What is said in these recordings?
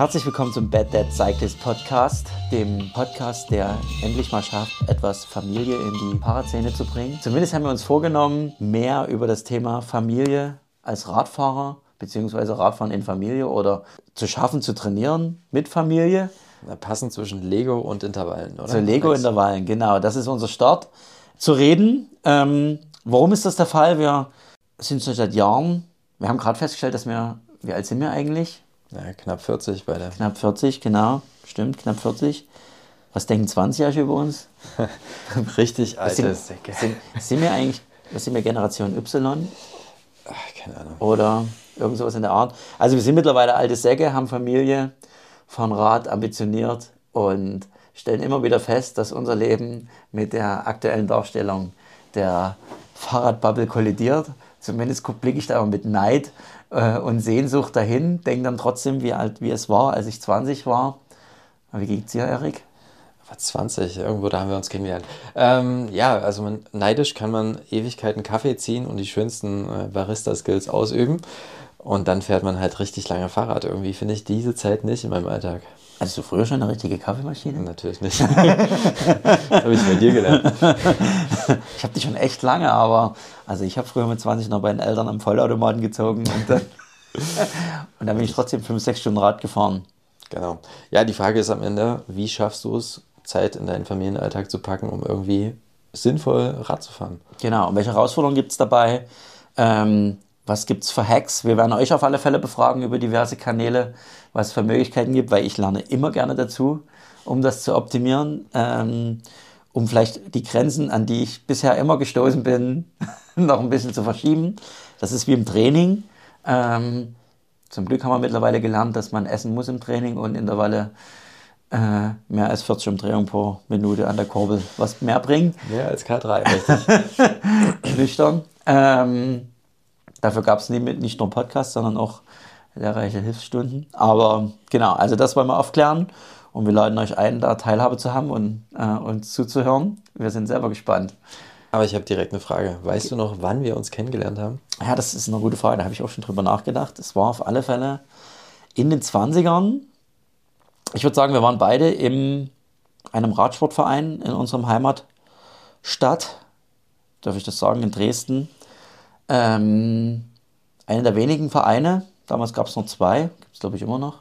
Herzlich willkommen zum Bad Dad Cyclist Podcast, dem Podcast, der endlich mal schafft, etwas Familie in die Fahrradszene zu bringen. Zumindest haben wir uns vorgenommen, mehr über das Thema Familie als Radfahrer bzw. Radfahren in Familie oder zu schaffen, zu trainieren mit Familie. Passend zwischen Lego und Intervallen, oder? Zu Lego-Intervallen, genau. Das ist unser Start. Zu reden. Warum ist das der Fall? Wir sind schon seit Jahren, wir haben gerade festgestellt, wie alt sind wir eigentlich? Ja, knapp 40 beide. Knapp 40, genau. Stimmt, knapp 40. Was denken 20-Jährige über uns? Richtig alte Säcke. Sind wir Generation Y? Ach, keine Ahnung. Oder irgend sowas in der Art. Also wir sind mittlerweile alte Säcke, haben Familie, fahren Rad, ambitioniert und stellen immer wieder fest, dass unser Leben mit der aktuellen Darstellung der Fahrradbubble kollidiert. Zumindest blicke ich da aber mit Neid und Sehnsucht dahin, denke dann trotzdem, wie alt wie es war, als ich 20 war. Wie geht's dir, Erik? War 20, irgendwo da haben wir uns kennengelernt. Also neidisch kann man Ewigkeiten Kaffee ziehen und die schönsten Barista-Skills ausüben. Und dann fährt man halt richtig lange Fahrrad. Irgendwie finde ich diese Zeit nicht in meinem Alltag. Hattest du früher schon eine richtige Kaffeemaschine? Natürlich nicht. Das habe ich bei dir gelernt. Ich habe die schon echt lange, aber also ich habe früher mit 20 noch bei den Eltern am Vollautomaten gezogen und dann bin ich trotzdem 5-6 Stunden Rad gefahren. Genau. Ja, die Frage ist am Ende, wie schaffst du es, Zeit in deinen Familienalltag zu packen, um irgendwie sinnvoll Rad zu fahren? Genau. Und welche Herausforderungen gibt es dabei? Was gibt es für Hacks? Wir werden euch auf alle Fälle befragen über diverse Kanäle, was es für Möglichkeiten gibt, weil ich lerne immer gerne dazu, um das zu optimieren, um vielleicht die Grenzen, an die ich bisher immer gestoßen bin, noch ein bisschen zu verschieben. Das ist wie im Training. Zum Glück haben wir mittlerweile gelernt, dass man essen muss im Training und Intervalle mehr als 40 Umdrehungen pro Minute an der Kurbel, was mehr bringt. Mehr als K3, richtig. Nüchtern. Dafür gab es nicht nur Podcasts, sondern auch lehrreiche Hilfsstunden. Aber genau, also das wollen wir aufklären und wir laden euch ein, da Teilhabe zu haben und uns zuzuhören. Wir sind selber gespannt. Aber ich habe direkt eine Frage. Weißt du noch, wann wir uns kennengelernt haben? Ja, das ist eine gute Frage. Da habe ich auch schon drüber nachgedacht. Es war auf alle Fälle in den 20ern. Ich würde sagen, wir waren beide in einem Radsportverein in unserem Heimatstadt. Darf ich das sagen? In Dresden. Einer der wenigen Vereine. Damals gab es noch 2. Gibt es, glaube ich, immer noch.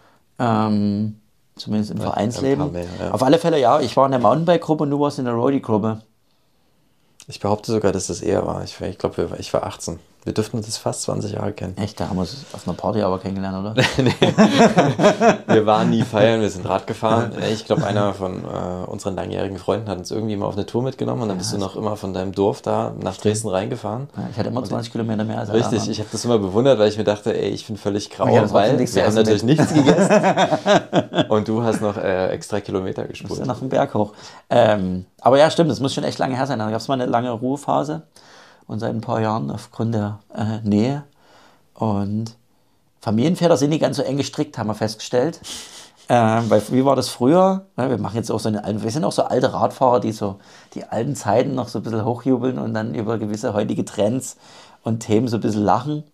Zumindest im Vereinsleben. Mehr, ja. Auf alle Fälle, ja. Ich war in der Mountainbike-Gruppe und du warst in der Roadie-Gruppe. Ich behaupte sogar, dass das eher war. Ich glaube, ich war 18. Wir dürften uns fast 20 Jahre kennen. Echt? Da haben wir uns auf einer Party aber kennengelernt, oder? Nee. Wir waren nie feiern, wir sind Rad gefahren. Ich glaube, einer von unseren langjährigen Freunden hat uns irgendwie mal auf eine Tour mitgenommen und dann bist du noch immer von deinem Dorf da nach Dresden reingefahren. Ja, ich hatte immer 20 Kilometer mehr als alle Richtig, anderen. ich habe das immer bewundert, weil ich mir dachte, ich bin völlig grau, weil wir haben natürlich nichts gegessen. Und du hast noch extra Kilometer gespult. Nach dem Berg hoch. Aber ja, stimmt, das muss schon echt lange her sein. Da gab es mal eine lange Ruhephase. Und seit ein paar Jahren aufgrund der Nähe. Und Familienväter sind nicht ganz so eng gestrickt, haben wir festgestellt. Weil wie war das früher? Wir machen jetzt auch wir sind auch so alte Radfahrer, die so die alten Zeiten noch so ein bisschen hochjubeln und dann über gewisse heutige Trends und Themen so ein bisschen lachen.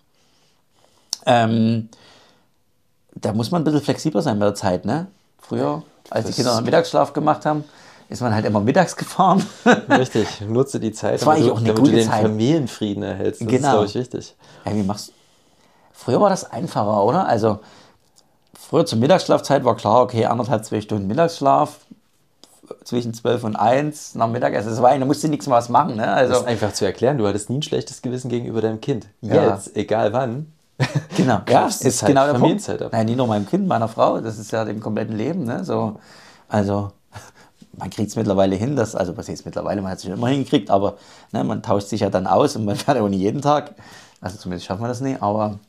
Da muss man ein bisschen flexibler sein mit der Zeit, ne? Früher, als die Kinder einen Mittagsschlaf gemacht haben, ist man halt immer mittags gefahren. Richtig, nutze die Zeit, das war eigentlich auch eine damit gute du den Zeit. Familienfrieden erhältst. Das genau. ist, glaube ich, wichtig. Ja, früher war das einfacher, oder? Also früher zur Mittagsschlafzeit war klar, okay, 1,5-2 Stunden Mittagsschlaf, zwischen 12 und 1 nach Mittagessen. Da musste nichts mehr was machen. Ne? Also, das ist einfach zu erklären, du hattest nie ein schlechtes Gewissen gegenüber deinem Kind. Ja. Jetzt, egal wann. Genau, ja, ist genau der Punkt. Ab. Nein, nicht nur meinem Kind, meiner Frau, das ist ja dem kompletten Leben. Ne? So, also man kriegt es mittlerweile hin, was heißt mittlerweile, man hat es schon immer hingekriegt, aber ne, man tauscht sich ja dann aus und man fährt ja auch nicht jeden Tag. Also zumindest schaffen wir das nicht, aber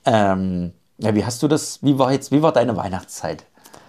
wie hast du das, wie war deine Weihnachtszeit?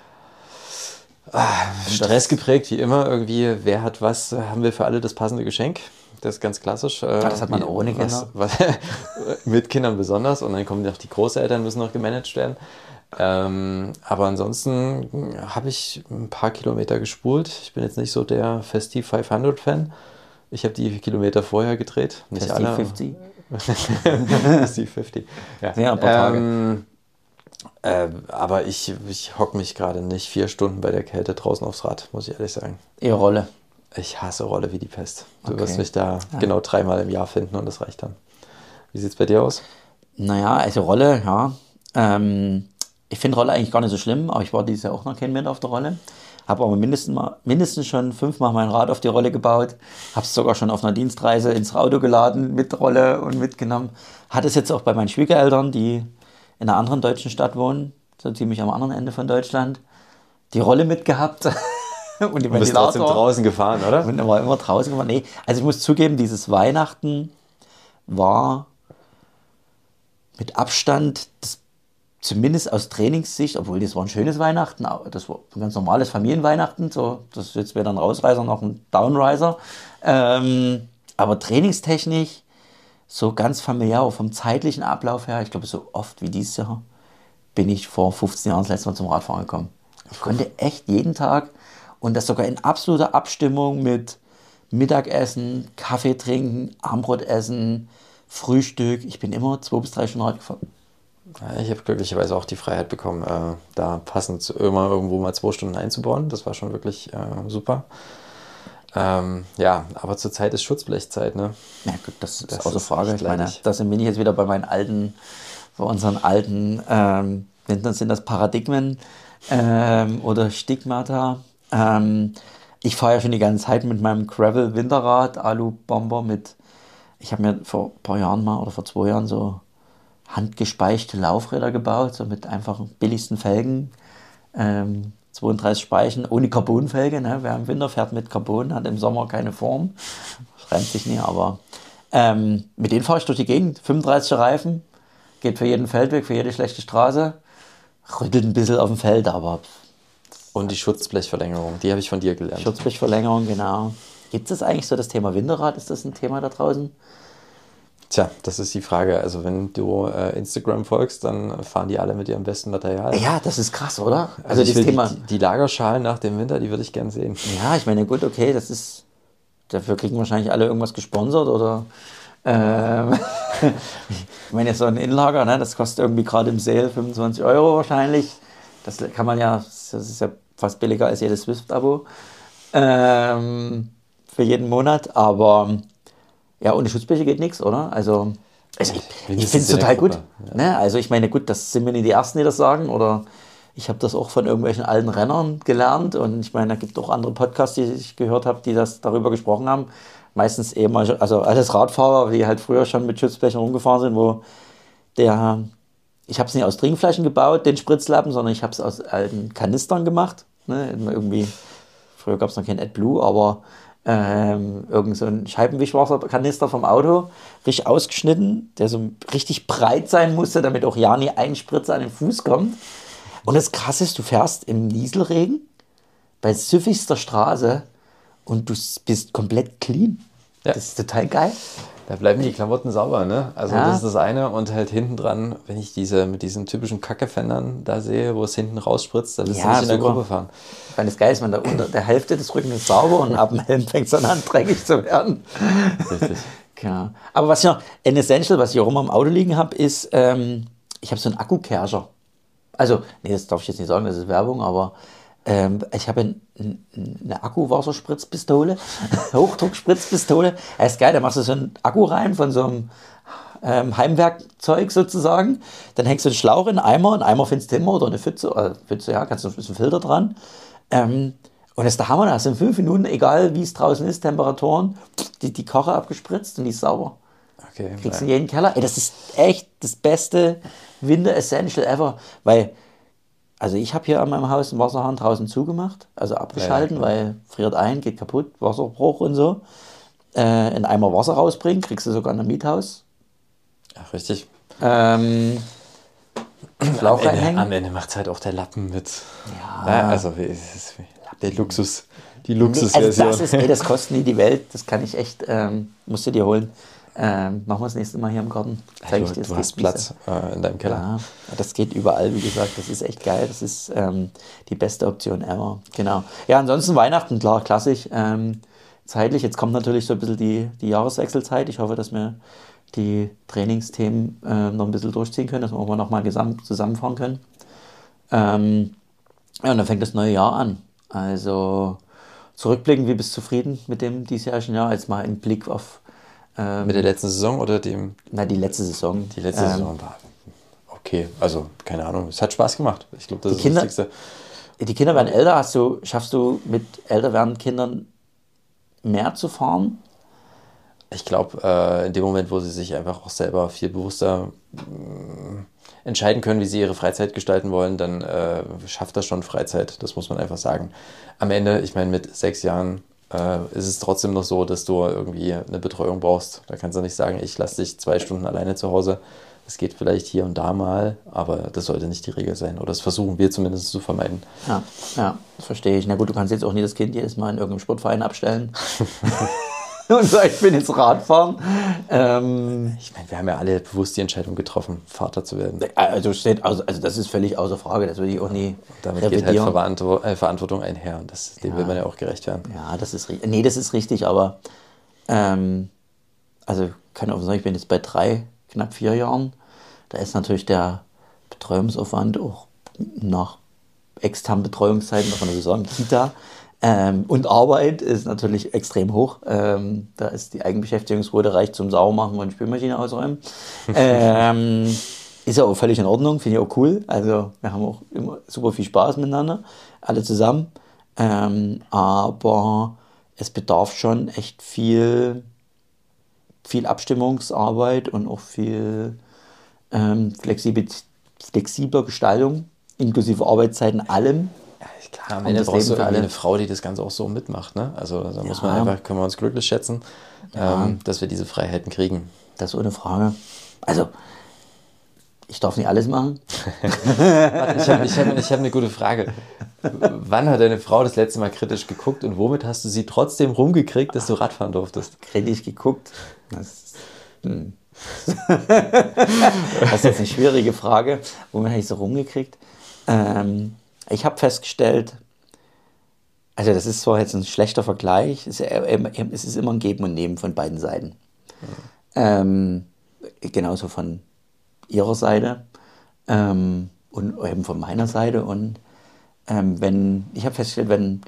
Stress geprägt, wie immer, irgendwie, wer hat was, haben wir für alle das passende Geschenk? Das ist ganz klassisch. Das hat man ohne Kinder. Mit Kindern besonders und dann kommen noch die Großeltern, müssen noch gemanagt werden. Aber ansonsten habe ich ein paar Kilometer gespult. Ich bin jetzt nicht so der Festive 500 Fan. Ich habe die Kilometer vorher gedreht. Nicht Festive alle. 50? Festive 50. Ja, ein paar Tage. Aber ich hocke mich gerade nicht 4 Stunden bei der Kälte draußen aufs Rad, muss ich ehrlich sagen. Eher Rolle. Ich hasse Rolle wie die Pest. Du Okay. wirst mich da genau 3-mal im Jahr finden und das reicht dann. Wie sieht es bei dir aus? Naja, also Rolle, ja. Ich finde Rolle eigentlich gar nicht so schlimm, aber ich war dieses Jahr auch noch kein Meter auf der Rolle. Habe aber mindestens schon 5-mal mein Rad auf die Rolle gebaut. Habe es sogar schon auf einer Dienstreise ins Auto geladen mit Rolle und mitgenommen. Hatte es jetzt auch bei meinen Schwiegereltern, die in einer anderen deutschen Stadt wohnen, so ziemlich am anderen Ende von Deutschland, die Rolle mitgehabt. Und Du bist trotzdem draußen gefahren, oder? Und war immer draußen gemacht. Nee, also ich muss zugeben, dieses Weihnachten war mit Abstand, zumindest aus Trainingssicht, obwohl das war ein schönes Weihnachten, das war ein ganz normales Familienweihnachten, so, das ist jetzt weder ein Rausreißer noch ein Downriser. Aber trainingstechnisch, so ganz familiär, auch vom zeitlichen Ablauf her, ich glaube, so oft wie dieses Jahr, bin ich vor 15 Jahren das letzte Mal zum Radfahren gekommen. Ich konnte echt jeden Tag und das sogar in absoluter Abstimmung mit Mittagessen, Kaffee trinken, Abendbrot essen, Frühstück. Ich bin immer 2 bis 3 Stunden Rad gefahren. Ja, ich habe glücklicherweise auch die Freiheit bekommen, da passend immer irgendwo mal 2 Stunden einzubauen. Das war schon wirklich super. Ja, aber zurzeit ist Schutzblechzeit, ne? Ja gut, das ist Das außer ist Frage. echt Ich meine, leidig. da bin ich jetzt wieder bei unseren alten, sind das Paradigmen oder Stigmata. Ich fahre ja schon die ganze Zeit mit meinem Gravel-Winterrad, Alu-Bomber ich habe mir vor ein paar Jahren mal oder vor 2 Jahren so handgespeichte Laufräder gebaut, so mit einfachen billigsten Felgen. 32 Speichen ohne Carbonfelge, ne? Wer im Winter fährt mit Carbon, hat im Sommer keine Form. Reimt sich nie, aber mit denen fahre ich durch die Gegend. 35er Reifen, geht für jeden Feldweg, für jede schlechte Straße. Rüttelt ein bisschen auf dem Feld, aber Und die Schutzblechverlängerung, die habe ich von dir gelernt. Schutzblechverlängerung, genau. Gibt es eigentlich so das Thema Winterrad? Ist das ein Thema da draußen? Tja, das ist die Frage. Also wenn du Instagram folgst, dann fahren die alle mit ihrem besten Material. Ja, das ist krass, oder? Also das ich will Thema. die Lagerschalen nach dem Winter, die würde ich gern sehen. Ja, ich meine, gut, okay, dafür kriegen wahrscheinlich alle irgendwas gesponsert oder. Ich meine, so ein Inlager, ne, das kostet irgendwie gerade im Sale 25 Euro wahrscheinlich. Das kann man ja, das ist ja fast billiger als jedes Swift-Abo für jeden Monat. Aber ja, ohne Schutzbleche geht nichts, oder? Also ich finde es in der total gut. Gruppe, ja. Ne? Also ich meine, gut, das sind wir nicht die Ersten, die das sagen. Oder ich habe das auch von irgendwelchen alten Rennern gelernt. Und ich meine, da gibt es auch andere Podcasts, die ich gehört habe, die das darüber gesprochen haben. Meistens ehemalige, also alles Radfahrer, die halt früher schon mit Schutzblechen rumgefahren sind, ich habe es nicht aus Trinkflaschen gebaut, den Spritzlappen, sondern ich habe es aus alten Kanistern gemacht. Ne? Irgendwie, früher gab es noch kein AdBlue, aber irgend so ein Scheibenwischwasserkanister vom Auto, richtig ausgeschnitten, der so richtig breit sein musste, damit auch ja nie ein Spritzer an den Fuß kommt. Und das Krasse ist, du fährst im Nieselregen bei süffigster Straße und du bist komplett clean. Ja. Das ist total geil. Da bleiben die Klamotten sauber, ne? Also Ja. das ist das eine. Und halt hinten dran, wenn ich mit diesen typischen Kackefendern da sehe, wo es hinten rausspritzt, dann willst du Ja, nicht in der super. Gruppe fahren. Ich meine, das Geil ist, man da unter der Hälfte des Rückens ist sauber und ab dem Helm fängt es dann an, dreckig zu werden. Richtig. Ja. Aber was ich noch, ein Essential, was ich auch immer im Auto liegen habe, ist, ich habe so einen Akkukercher. Also, nee, das darf ich jetzt nicht sagen, das ist Werbung, aber ich habe eine Akkuwasserspritzpistole, Hochdruckspritzpistole. Das ist geil, da machst du so einen Akku rein von so einem Heimwerkzeug sozusagen. Dann hängst du den Schlauch in einen Eimer findest du immer oder eine Pfütze, ja, kannst du ein bisschen Filter dran. Und das ist der Hammer, da hast du in 5 Minuten, egal wie es draußen ist, Temperaturen, die Koche abgespritzt und die ist sauber. Okay. Kriegst du in jeden Keller. Ey, das ist echt das beste Winter-Essential ever, weil also ich habe hier an meinem Haus einen Wasserhahn draußen zugemacht, also abgeschalten, Ja, klar. weil friert ein, geht kaputt, Wasserbruch und so. In Eimer Wasser rausbringen, kriegst du sogar in einem Miethaus. Ach, richtig. Schlauch reinhängen. Am Ende macht es halt auch der Lappen mit. Ja. Also es ist der Luxus, die Also Luxusversion. das kostet nie die Welt, das kann ich echt, musst du dir holen. Machen wir das nächste Mal hier im Garten. Zeig ich dir, Du das hast geht Platz in deinem Keller. Ja, das geht überall, wie gesagt, das ist echt geil, das ist die beste Option ever, genau. Ja, ansonsten Weihnachten, klar, klassisch, zeitlich, jetzt kommt natürlich so ein bisschen die Jahreswechselzeit, ich hoffe, dass wir die Trainingsthemen noch ein bisschen durchziehen können, dass wir auch nochmal zusammenfahren können. Ja, und dann fängt das neue Jahr an. Also zurückblicken, wie bist du zufrieden mit dem diesjährigen Jahr? Als mal einen Blick auf... Mit der letzten Saison oder dem? Na, die letzte Saison. Die letzte Saison war okay. Also, keine Ahnung. Es hat Spaß gemacht. Ich glaube, das ist Kinder, das Wichtigste. Die Kinder werden älter. Schaffst du mit älter werdenden Kindern mehr zu fahren? Ich glaube, in dem Moment, wo sie sich einfach auch selber viel bewusster entscheiden können, wie sie ihre Freizeit gestalten wollen, dann schafft das schon Freizeit. Das muss man einfach sagen. Am Ende, ich meine, mit 6 Jahren ist es trotzdem noch so, dass du irgendwie eine Betreuung brauchst. Da kannst du nicht sagen, ich lasse dich 2 Stunden alleine zu Hause. Das geht vielleicht hier und da mal, aber das sollte nicht die Regel sein. Oder das versuchen wir zumindest zu vermeiden. Ja, das verstehe ich. Na gut, du kannst jetzt auch nie das Kind jedes Mal in irgendeinem Sportverein abstellen und sagen, ich bin jetzt Radfahren. Ich meine, wir haben ja alle bewusst die Entscheidung getroffen, Vater zu werden. Also das ist völlig außer Frage, das würde ich auch nie damit revidieren. Geht halt Verantwortung einher und dem will man ja auch gerecht werden. Ja, das ist richtig, aber also kann auch sagen, ich bin jetzt bei knapp 4 Jahren. Da ist natürlich der Betreuungsaufwand auch nach externen Betreuungszeiten, muss man so sagen, Kita und Arbeit ist natürlich extrem hoch. Da ist die Eigenbeschäftigungsquote reicht zum Saubermachen und Spülmaschine ausräumen. Ist ja auch völlig in Ordnung, finde ich auch cool. Also wir haben auch immer super viel Spaß miteinander, alle zusammen. Aber es bedarf schon echt viel Abstimmungsarbeit und auch viel flexibler Gestaltung, inklusive Arbeitszeiten, allem. Ja, klar, am Ende brauchst du eine Frau, die das Ganze auch so mitmacht. Ne? Also da muss man einfach, können wir uns glücklich schätzen, dass wir diese Freiheiten kriegen. Das ist ohne Frage. Also, ich darf nicht alles machen. Warte, ich hab eine gute Frage. Wann hat deine Frau das letzte Mal kritisch geguckt und womit hast du sie trotzdem rumgekriegt, dass du Radfahren durftest? Kritisch geguckt? Das ist jetzt eine schwierige Frage. Womit habe ich so rumgekriegt? Ich habe festgestellt, also das ist zwar jetzt ein schlechter Vergleich, es ist immer ein Geben und Nehmen von beiden Seiten. Genauso von ihrer Seite und eben von meiner Seite. Und ich habe festgestellt,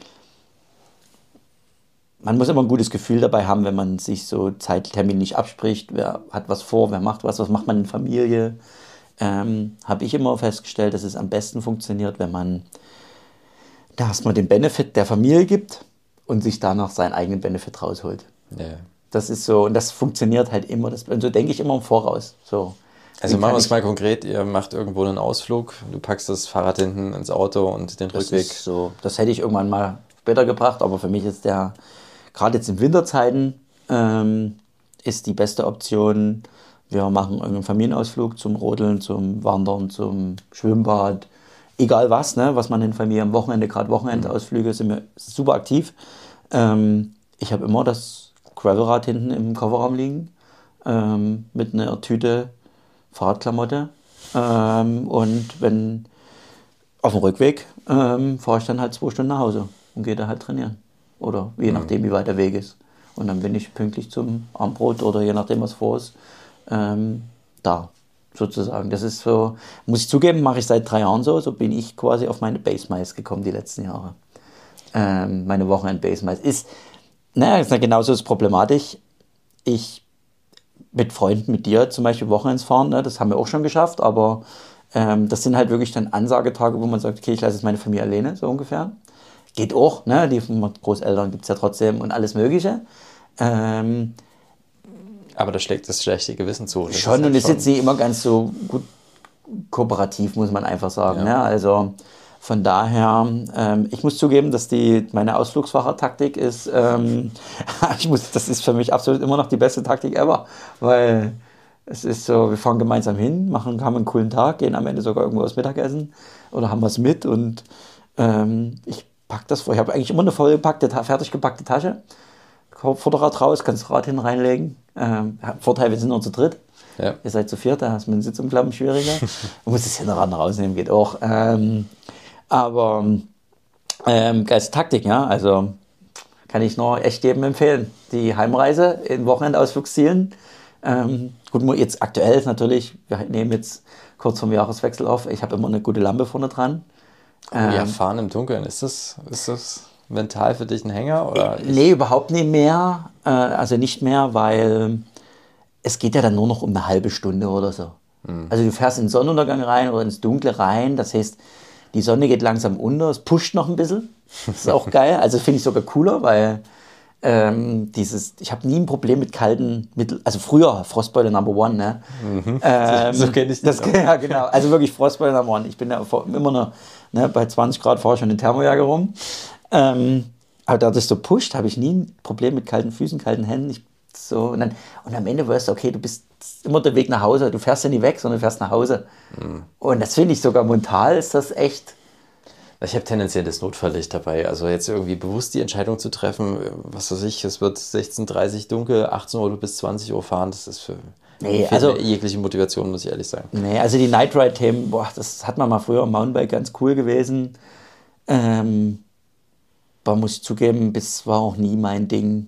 man muss immer ein gutes Gefühl dabei haben, wenn man sich so zeitterminlich abspricht, wer hat was vor, wer macht was macht man in Familie. Habe ich immer festgestellt, dass es am besten funktioniert, wenn man da erstmal den Benefit der Familie gibt und sich danach seinen eigenen Benefit rausholt. Ja. Das ist so, und das funktioniert halt immer. Und so denke ich immer im Voraus. So. Also machen wir es mal konkret, ihr macht irgendwo einen Ausflug, du packst das Fahrrad hinten ins Auto und den Rückweg. Das hätte ich irgendwann mal später gebracht, aber für mich ist gerade jetzt in Winterzeiten, ist die beste Option, wir machen irgendeinen Familienausflug zum Rodeln, zum Wandern, zum Schwimmbad, egal was, ne, was man in Familie am Wochenende, gerade Wochenendausflüge, sind wir super aktiv. Ich habe immer das Gravelrad hinten im Kofferraum liegen, mit einer Tüte Fahrradklamotte. Und wenn auf dem Rückweg fahre ich dann halt 2 Stunden nach Hause und gehe da halt trainieren. Oder je nachdem, wie weit der Weg ist. Und dann bin ich pünktlich zum Abendbrot oder je nachdem, was vor ist, da sozusagen. Das ist so, muss ich zugeben, mache ich seit 3 Jahren so. So bin ich quasi auf meine Base Miles gekommen die letzten Jahre. Meine Wochenend-Base Miles ist genauso ist problematisch. Mit Freunden, mit dir zum Beispiel Wochenends fahren, ne, das haben wir auch schon geschafft, aber das sind halt wirklich dann Ansagetage, wo man sagt, okay, ich lasse jetzt meine Familie alleine, so ungefähr. Geht auch, ne, die Großeltern gibt es ja trotzdem und alles Mögliche. Aber da schlägt das schlechte Gewissen zu. Das schon, und ist jetzt nicht immer ganz so gut kooperativ, muss man einfach sagen. Ja. Ne? Also von daher, ich muss zugeben, dass meine Ausflugsfahrertaktik ist, das ist für mich absolut immer noch die beste Taktik ever, weil es ist so, wir fahren gemeinsam hin, haben einen coolen Tag, gehen am Ende sogar irgendwo was Mittagessen oder haben was mit und ich packe das vor. Ich habe eigentlich immer eine fertig gepackte Tasche, Vorderrad raus, kannst das Rad hin reinlegen. Vorteil, wir sind nur zu dritt. Ja. Ihr seid zu viert, da ist mit dem Sitzumklappen schwieriger. Man muss das Hinterrad rausnehmen, geht auch. Aber geilste Taktik, ja. Also kann ich nur echt jedem empfehlen. Die Heimreise in Wochenendausflugszielen Gut, jetzt aktuell ist natürlich, wir nehmen jetzt kurz vorm Jahreswechsel auf, ich habe immer eine gute Lampe vorne dran. Ja, fahren im Dunkeln, ist das mental für dich ein Hänger? Oder Nee, überhaupt nicht mehr. Also nicht mehr, weil es geht ja dann nur noch um eine halbe Stunde oder so. Also du fährst in den Sonnenuntergang rein oder ins Dunkle rein. Das heißt, die Sonne geht langsam unter, es pusht noch ein bisschen. Das ist auch geil. Also finde ich sogar cooler, weil ich habe nie ein Problem mit kalten Mittel, also früher Frostbeule Number One, ne? so kenne ich das. Ja, genau. Also wirklich Frostbeule Number One. Ich bin ja immer noch, ne, bei 20 Grad fahre ich schon in Thermojacke rum. Aber da das so pusht, habe ich nie ein Problem mit kalten Füßen, kalten Händen. Und am Ende weißt du, okay, du bist immer der Weg nach Hause. Du fährst ja nicht weg, sondern du fährst nach Hause. Und das finde ich sogar mental, ist das echt. Ich habe tendenziell das Notfalllicht dabei. Also jetzt irgendwie bewusst die Entscheidung zu treffen, was weiß ich, es wird 16:30 dunkel, 18 Uhr bis 20 Uhr fahren, das ist für jegliche Motivation, muss ich ehrlich sagen. Nee, also die Night Ride-Themen, das hat man mal früher im Mountainbike ganz cool gewesen. Aber muss ich zugeben, das war auch nie mein Ding.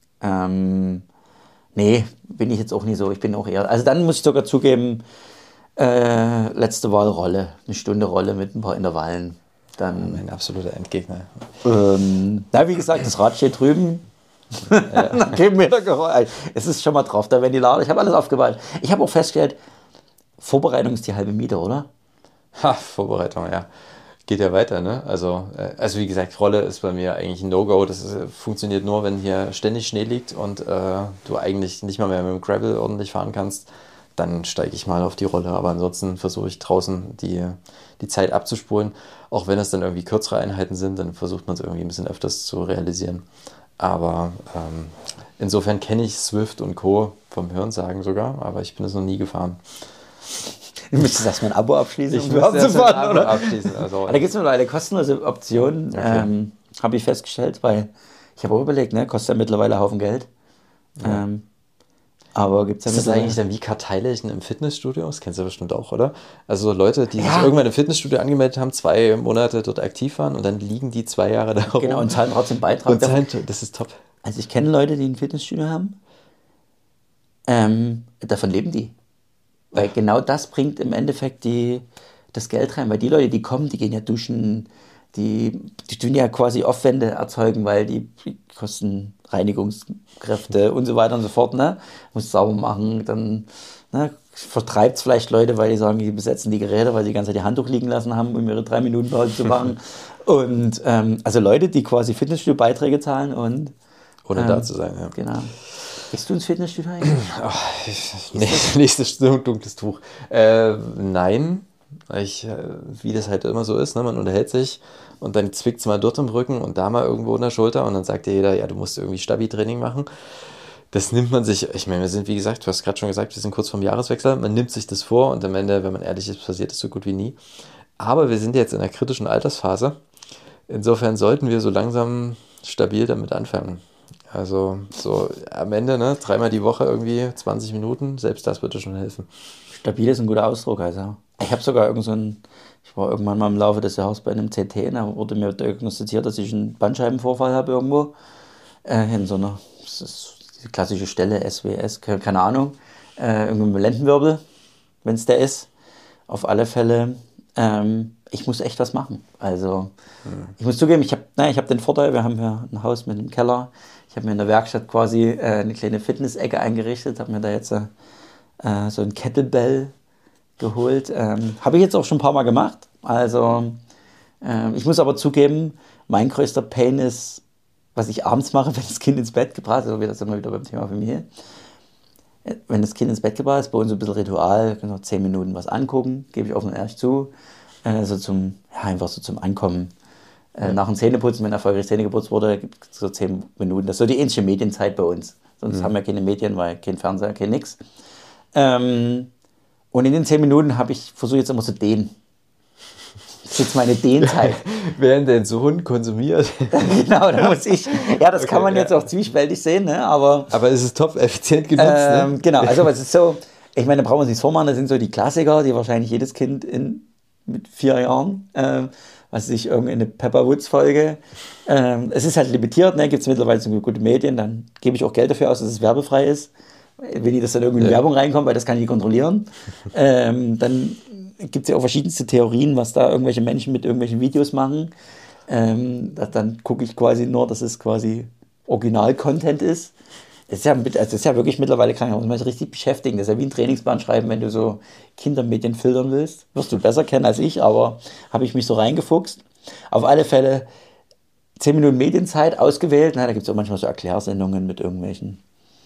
Nee, bin ich jetzt auch nicht so. Ich bin auch eher. Also dann muss ich sogar zugeben, letzte Wahl Rolle. Eine Stunde Rolle mit ein paar Intervallen. Dann, mein absoluter Endgegner. Wie gesagt, das Rad steht drüben. Dann geben wir da Geräusch. Es ist schon mal drauf, der Ventilator. Ich habe alles aufgebaut. Ich habe auch festgestellt, Vorbereitung ist die halbe Miete, oder? Vorbereitung, ja. Geht ja weiter, ne? Also wie gesagt, Rolle ist bei mir eigentlich ein No-Go. Das funktioniert nur, wenn hier ständig Schnee liegt und du eigentlich nicht mal mehr mit dem Gravel ordentlich fahren kannst. Dann steige ich mal auf die Rolle. Aber ansonsten versuche ich draußen die Zeit abzuspulen. Auch wenn es dann irgendwie kürzere Einheiten sind, dann versucht man es irgendwie ein bisschen öfters zu realisieren. Aber insofern kenne ich Zwift und Co. vom Hörensagen sogar, aber ich bin es noch nie gefahren. Du müsstest erstmal ein Abo abschließen, um überhaupt zu fahren, oder? Abschließen. Also, aber da gibt es nur eine kostenlose Option, okay. Habe ich festgestellt, weil ich habe auch überlegt, ne, kostet ja mittlerweile einen Haufen Geld. Ja. Aber gibt's ja ist das eigentlich dann wie Karteileichen im Fitnessstudio? Das kennst du bestimmt auch, oder? Also Leute, die sich irgendwann im Fitnessstudio angemeldet haben, 2 Monate dort aktiv waren und dann liegen die 2 Jahre da rum. Genau, und zahlen trotzdem Beitrag. Das ist top. Also ich kenne Leute, die ein Fitnessstudio haben. Davon leben die. Weil genau das bringt im Endeffekt das Geld rein. Weil die Leute, die kommen, die gehen ja duschen, die tun ja quasi Aufwände erzeugen, weil die kosten Reinigungskräfte und so weiter und so fort. Ne? Muss sauber machen, dann vertreibt es vielleicht Leute, weil die sagen, die besetzen die Geräte, weil sie die ganze Zeit die Handtuch liegen lassen haben, um ihre 3 Minuten Pause zu machen. Und also Leute, die quasi Fitnessstudio-Beiträge zahlen und ohne da zu sein, ja. Genau. Gehst du ins Fitnessstudio eigentlich? Nächstes dunkles Tuch. Nein, wie das halt immer so ist, ne? Man unterhält sich und dann zwickt es mal dort im Rücken und da mal irgendwo in der Schulter und dann sagt dir jeder, ja, du musst irgendwie Stabi-Training machen. Das nimmt man sich, ich meine, wir sind, wie gesagt, du hast gerade schon gesagt, wir sind kurz vorm Jahreswechsel, man nimmt sich das vor und am Ende, wenn man ehrlich ist, passiert es so gut wie nie. Aber wir sind jetzt in einer kritischen Altersphase. Insofern sollten wir so langsam stabil damit anfangen. Also so am Ende, ne, 3-mal die Woche irgendwie 20 Minuten, selbst das würde schon helfen. Stabil ist ein guter Ausdruck, also. Ich habe sogar ich war irgendwann mal im Laufe des Jahres bei einem CT, da wurde mir diagnostiziert, dass ich einen Bandscheibenvorfall habe irgendwo. In so einer, das ist die klassische Stelle, SWS, keine Ahnung, irgendwo im Lendenwirbel, wenn es der ist. Auf alle Fälle, ich muss echt was machen. Also, ich muss zugeben, ich hab den Vorteil, wir haben ja ein Haus mit einem Keller. Ich habe mir in der Werkstatt quasi eine kleine Fitness-Ecke eingerichtet, habe mir da jetzt so ein Kettlebell geholt. Habe ich jetzt auch schon ein paar Mal gemacht. Also, ich muss aber zugeben, mein größter Pain ist, was ich abends mache, wenn das Kind ins Bett gebracht ist. Also, wir sind immer wieder beim Thema Familie. Wenn das Kind ins Bett gebracht ist, bei uns ein bisschen Ritual, können wir 10 Minuten was angucken, gebe ich offen und ehrlich zu. Einfach so zum Ankommen. Nach dem Zähneputzen, wenn erfolgreich Zähne geputzt wurde, gibt es so 10 Minuten. Das ist so die ähnliche Medienzeit bei uns. Sonst haben wir keine Medien, weil kein Fernseher, kein nix. Und in den 10 Minuten versuche ich jetzt immer zu dehnen. Das ist jetzt meine Dehnzeit. Während dein Sohn konsumiert. Genau, da muss ich. Ja, das kann man jetzt auch zwiespältig sehen, ne? Aber es ist top effizient genutzt, ne? Genau, also es ist so, ich meine, da brauchen wir uns nichts vormachen, das sind so die Klassiker, die wahrscheinlich jedes Kind mit 4 Jahren, was sich irgendeine Pepper Woods Folge, es ist halt limitiert, ne? Gibt es mittlerweile so gute Medien, dann gebe ich auch Geld dafür aus, dass es werbefrei ist, wenn die das dann irgendwie in Werbung reinkommt, weil das kann ich nicht kontrollieren. Dann gibt es ja auch verschiedenste Theorien, was da irgendwelche Menschen mit irgendwelchen Videos machen. Dann gucke ich quasi nur, dass es quasi Original-Content ist. Das ist ja wirklich mittlerweile krank, da muss man sich richtig beschäftigen. Das ist ja wie ein Trainingsplan schreiben, wenn du so Kindermedien filtern willst. Wirst du besser kennen als ich, aber habe ich mich so reingefuchst. Auf alle Fälle 10 Minuten Medienzeit ausgewählt. Da gibt es auch manchmal so Erklärsendungen mit irgendwelchen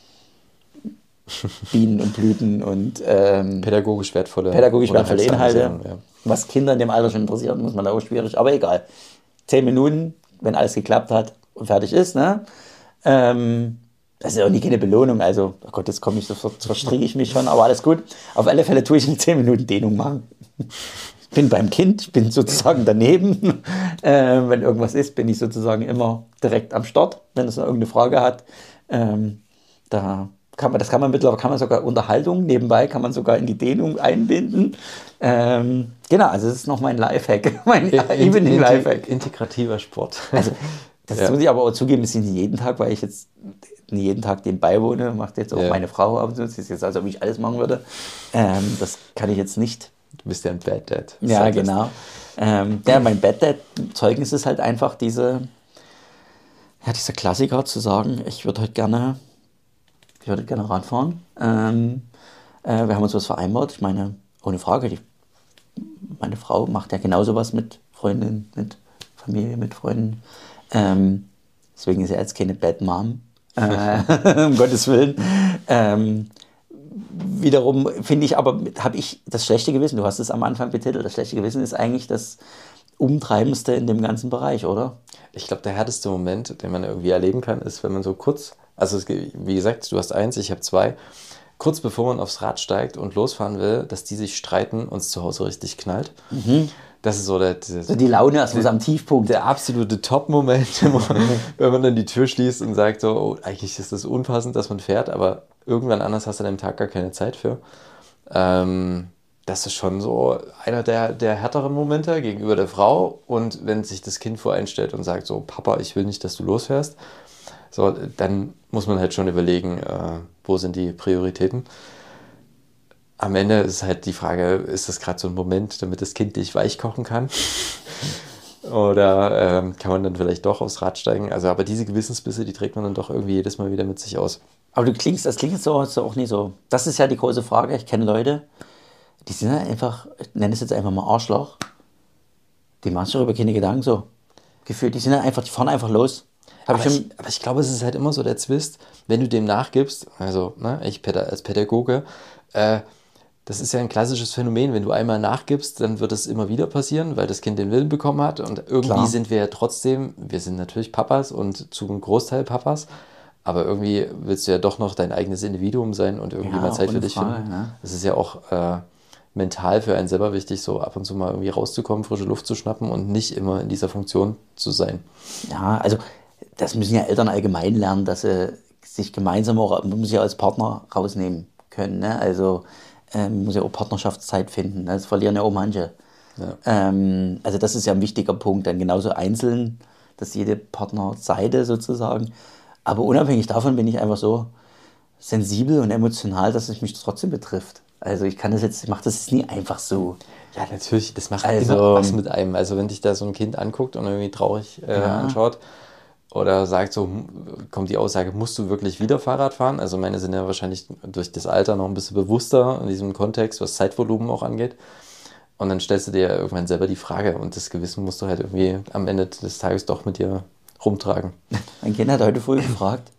Bienen und Blüten und pädagogisch wertvolle Inhalte. Ja. Was Kinder in dem Alter schon interessiert, muss man da auch schwierig. Aber egal. 10 Minuten, wenn alles geklappt hat und fertig ist. Ne? Das ist ja auch nie keine Belohnung. Also, oh Gott, jetzt verstricke ich mich schon, aber alles gut. Auf alle Fälle tue ich eine 10 Minuten Dehnung machen. Ich bin beim Kind, ich bin sozusagen daneben. Wenn irgendwas ist, bin ich sozusagen immer direkt am Start, wenn es noch irgendeine Frage hat. Das kann man mittlerweile, kann man sogar Unterhaltung nebenbei, kann man sogar in die Dehnung einbinden. Genau, also das ist noch mein Lifehack, mein Evening-Lifehack. Integrativer Sport. Also, das muss ich aber auch zugeben, das ist nicht jeden Tag, weil ich jetzt nicht jeden Tag dem beiwohne, macht jetzt auch meine Frau ab und zu. Das ist jetzt, als ob ich alles machen würde. Das kann ich jetzt nicht. Du bist ja ein Bad Dad. Ja, genau. Mein Bad Dad-Zeugnis ist halt einfach dieser Klassiker zu sagen, ich würde gerne Rad fahren. Wir haben uns was vereinbart. Ich meine, ohne Frage, meine Frau macht ja genauso was mit Freundinnen, mit Familie, mit Freunden. Deswegen ist sie jetzt keine Bad Mom. Um Gottes Willen. Wiederum finde ich, aber habe ich das schlechte Gewissen, du hast es am Anfang betitelt, das schlechte Gewissen ist eigentlich das Umtreibendste in dem ganzen Bereich, oder? Ich glaube, der härteste Moment, den man irgendwie erleben kann, ist, wenn man so kurz, wie gesagt, du hast 1, ich habe 2, kurz bevor man aufs Rad steigt und losfahren will, dass die sich streiten und es zu Hause richtig knallt. Das ist so die Laune erstmal am Tiefpunkt. Der absolute Top-Moment, wenn man dann die Tür schließt und sagt so, oh, eigentlich ist das unpassend, dass man fährt, aber irgendwann anders hast du an dem Tag gar keine Zeit für. Das ist schon so einer der härteren Momente gegenüber der Frau. Und wenn sich das Kind voreinstellt und sagt so, Papa, ich will nicht, dass du losfährst, so, dann muss man halt schon überlegen, wo sind die Prioritäten. Am Ende ist halt die Frage, ist das gerade so ein Moment, damit das Kind dich weich kochen kann? Oder kann man dann vielleicht doch aufs Rad steigen? Also, aber diese Gewissensbisse, die trägt man dann doch irgendwie jedes Mal wieder mit sich aus. Aber das klingt jetzt so auch nicht so. Das ist ja die große Frage. Ich kenne Leute, die sind halt einfach, ich nenne es jetzt einfach mal Arschloch. Die machen sich darüber keine Gedanken so. Gefühlt, die fahren einfach los. Aber ich glaube, es ist halt immer so der Zwist, wenn du dem nachgibst, also ich als Pädagoge, das ist ja ein klassisches Phänomen, wenn du einmal nachgibst, dann wird es immer wieder passieren, weil das Kind den Willen bekommen hat und irgendwie sind wir ja trotzdem, wir sind natürlich Papas und zu einem Großteil Papas, aber irgendwie willst du ja doch noch dein eigenes Individuum sein und irgendwie mal Zeit für dich finden. Ja. Das ist ja auch mental für einen selber wichtig, so ab und zu mal irgendwie rauszukommen, frische Luft zu schnappen und nicht immer in dieser Funktion zu sein. Ja, also das müssen ja Eltern allgemein lernen, dass sie sich gemeinsam auch, man muss ja als Partner rausnehmen können, ne? Also man muss ja auch Partnerschaftszeit finden, ne? Das verlieren ja auch manche. Ja. Also das ist ja ein wichtiger Punkt, dann genauso einzeln, dass jede Partnerseite sozusagen, aber unabhängig davon bin ich einfach so sensibel und emotional, dass es mich trotzdem betrifft. Also ich mache das jetzt nie einfach so. Ja, natürlich, das macht immer was mit einem. Also wenn dich da so ein Kind anguckt und irgendwie traurig anschaut oder sagt so, kommt die Aussage, musst du wirklich wieder Fahrrad fahren? Also meine sind ja wahrscheinlich durch das Alter noch ein bisschen bewusster in diesem Kontext, was Zeitvolumen auch angeht. Und dann stellst du dir ja irgendwann selber die Frage und das Gewissen musst du halt irgendwie am Ende des Tages doch mit dir rumtragen. Mein Kind hat heute früh gefragt,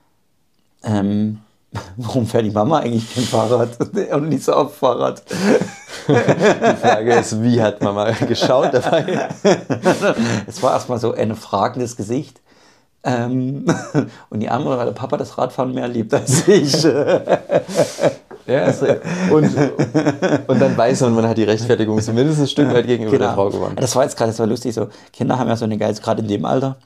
warum fährt die Mama eigentlich kein Fahrrad und nicht so auf Fahrrad? Die Frage ist, wie hat Mama geschaut dabei? Es war erstmal so ein fragendes Gesicht. Und die andere, weil der Papa das Radfahren mehr liebt als ich. Ja, und dann weiß man hat die Rechtfertigung zumindest ein Stück weit gegenüber der Frau gewonnen. Das war lustig so. Kinder haben ja so eine geile, gerade in dem Alter,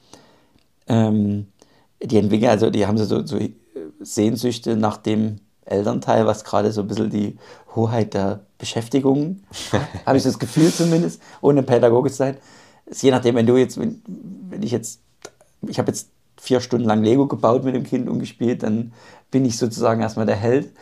die entwickeln, also die haben so Sehnsüchte nach dem Elternteil, was gerade so ein bisschen die Hoheit der Beschäftigung, habe ich das Gefühl zumindest, ohne Pädagoge zu sein. Ist je nachdem, ich habe jetzt 4 Stunden lang Lego gebaut mit dem Kind und gespielt, dann bin ich sozusagen erstmal der Held.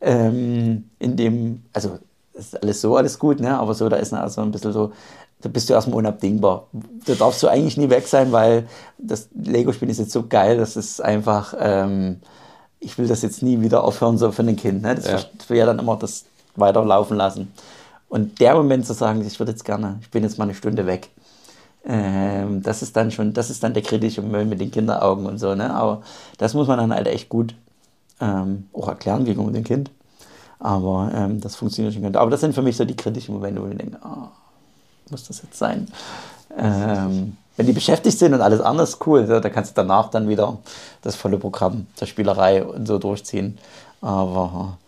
Also ist alles gut, ne? Aber so, da ist also ein bisschen so, da bist du erstmal unabdingbar. Da darfst du eigentlich nie weg sein, weil das Lego-Spiel ist jetzt so geil, das ist einfach, ich will das jetzt nie wieder aufhören, so für ein Kind. Ne? Das will ja dann immer das weiterlaufen lassen. Und der Moment zu sagen, ich bin jetzt mal eine Stunde weg. Das ist dann der kritische Moment mit den Kinderaugen und so, ne? Aber das muss man dann halt echt gut auch erklären gegenüber dem Kind. Aber das funktioniert schon gut. Aber das sind für mich so die kritischen Momente, wo ich denke, muss das jetzt sein? Wenn die beschäftigt sind und alles anders, cool, so, da kannst du danach dann wieder das volle Programm der Spielerei und so durchziehen. Aber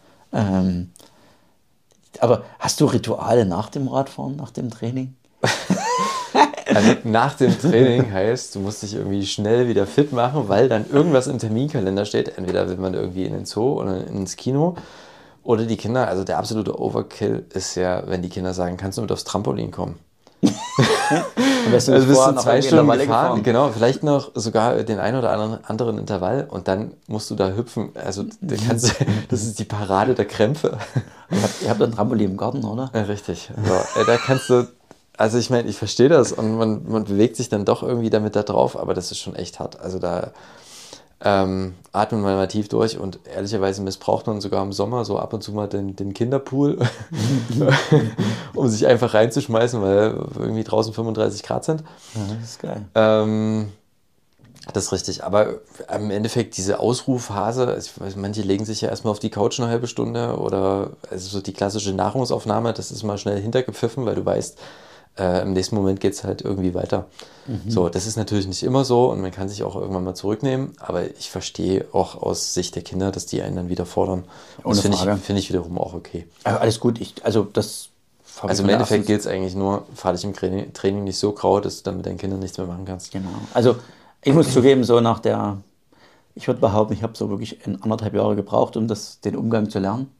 hast du Rituale nach dem Radfahren, nach dem Training? Also nach dem Training heißt, du musst dich irgendwie schnell wieder fit machen, weil dann irgendwas im Terminkalender steht. Entweder will man irgendwie in den Zoo oder ins Kino oder die Kinder. Also der absolute Overkill ist ja, wenn die Kinder sagen, kannst du mit aufs Trampolin kommen? Also bist du 2 Stunden gefahren, genau, vielleicht noch sogar den einen oder anderen Intervall und dann musst du da hüpfen. Also das ist die Parade der Krämpfe. Ihr habt ein Trampolin im Garten, oder? Ja, richtig. So, da kannst du, also ich meine, ich verstehe das und man bewegt sich dann doch irgendwie damit da drauf, aber das ist schon echt hart. Also da atmet man mal tief durch und ehrlicherweise missbraucht man sogar im Sommer so ab und zu mal den Kinderpool, um sich einfach reinzuschmeißen, weil irgendwie draußen 35 Grad sind. Ja, das ist geil. Das ist richtig, aber im Endeffekt diese Ausruhphase, ich weiß, manche legen sich ja erstmal auf die Couch eine halbe Stunde oder also so die klassische Nahrungsaufnahme, das ist mal schnell hintergepfiffen, weil du weißt, im nächsten Moment geht es halt irgendwie weiter. So, das ist natürlich nicht immer so und man kann sich auch irgendwann mal zurücknehmen, aber ich verstehe auch aus Sicht der Kinder, dass die einen dann wieder fordern. Und das finde ich wiederum auch okay. Aber alles gut, Also im Endeffekt gilt es eigentlich nur, fahr dich im Training nicht so grau, dass du dann mit deinen Kindern nichts mehr machen kannst. Genau. Also ich muss zugeben, ich würde behaupten, ich habe so wirklich 1,5 Jahre gebraucht, um den Umgang zu lernen.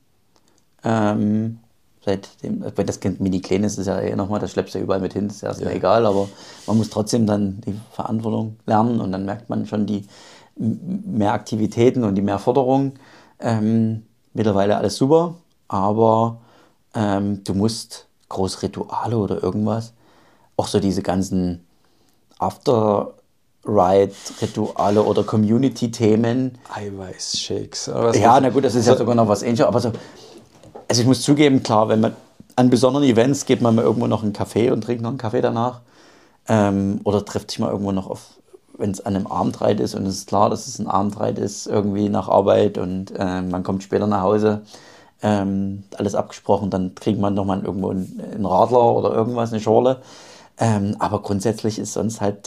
Wenn das Kind mini klein ist, ist ja nochmal, das schleppst du ja überall mit hin, das ist ja erstmal egal, aber man muss trotzdem dann die Verantwortung lernen und dann merkt man schon die mehr Aktivitäten und die mehr Forderungen. Mittlerweile alles super, aber du musst große Rituale oder irgendwas, auch so diese ganzen After-Ride-Rituale oder Community-Themen. Eiweißshakes. Ja, na gut, das ist ja sogar noch was Ähnliches, aber so. Also ich muss zugeben, klar, wenn man an besonderen Events geht man mal irgendwo noch einen Kaffee und trinkt noch einen Kaffee danach. Oder trifft sich mal irgendwo noch wenn es an einem Abendreit ist und es ist klar, dass es ein Abendreit ist, irgendwie nach Arbeit und man kommt später nach Hause, alles abgesprochen, dann kriegt man nochmal irgendwo einen Radler oder irgendwas, eine Schorle. Aber grundsätzlich ist sonst halt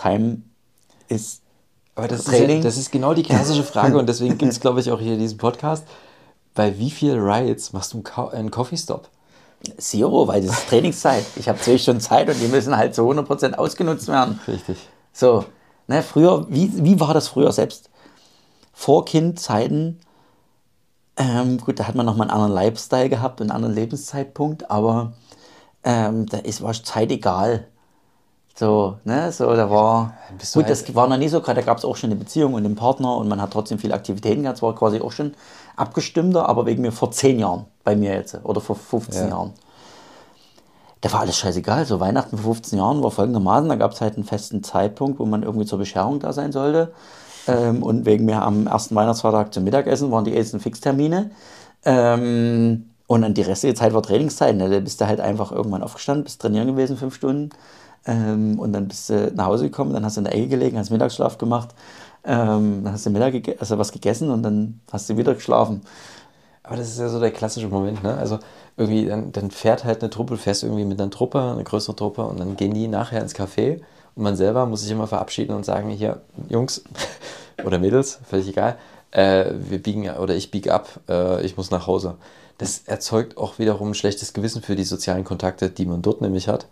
Aber Training. Das ist genau die klassische Frage und deswegen gibt es, glaube ich, auch hier diesen Podcast. Bei wie viel Rides machst du einen Coffee-Stop? 0, weil das ist Trainingszeit. Ich habe 2 Stunden Zeit und die müssen halt zu 100% ausgenutzt werden. Richtig. So, ne, früher, wie war das früher selbst? Vor Kindzeiten, gut, da hat man nochmal einen anderen Lifestyle gehabt und einen anderen Lebenszeitpunkt, aber war Zeit egal. So, ne, so, da war, gut, das war noch nie so, gerade da gab es auch schon eine Beziehung und einen Partner und man hat trotzdem viele Aktivitäten gehabt, es war quasi auch schon abgestimmter, aber wegen mir vor 10 Jahren, bei mir jetzt, oder vor 15 Jahren. Da war alles scheißegal, so Weihnachten vor 15 Jahren war folgendermaßen, da gab es halt einen festen Zeitpunkt, wo man irgendwie zur Bescherung da sein sollte und wegen mir am ersten Weihnachtsfeiertag zum Mittagessen waren die ersten Fixtermine und dann die restliche Zeit war Trainingszeit, ne? Da bist du halt einfach irgendwann aufgestanden, bist trainieren gewesen 5 Stunden und dann bist du nach Hause gekommen, dann hast du in der Ecke gelegen, hast Mittagsschlaf gemacht, dann hast du was gegessen und dann hast du wieder geschlafen. Aber das ist ja so der klassische Moment, ne? Also irgendwie, dann fährt halt eine Truppe, du fährst irgendwie mit einer Truppe, eine größere Truppe und dann gehen die nachher ins Café und man selber muss sich immer verabschieden und sagen, hier, Jungs oder Mädels, völlig egal, ich biege ab, ich muss nach Hause. Das erzeugt auch wiederum ein schlechtes Gewissen für die sozialen Kontakte, die man dort nämlich hat.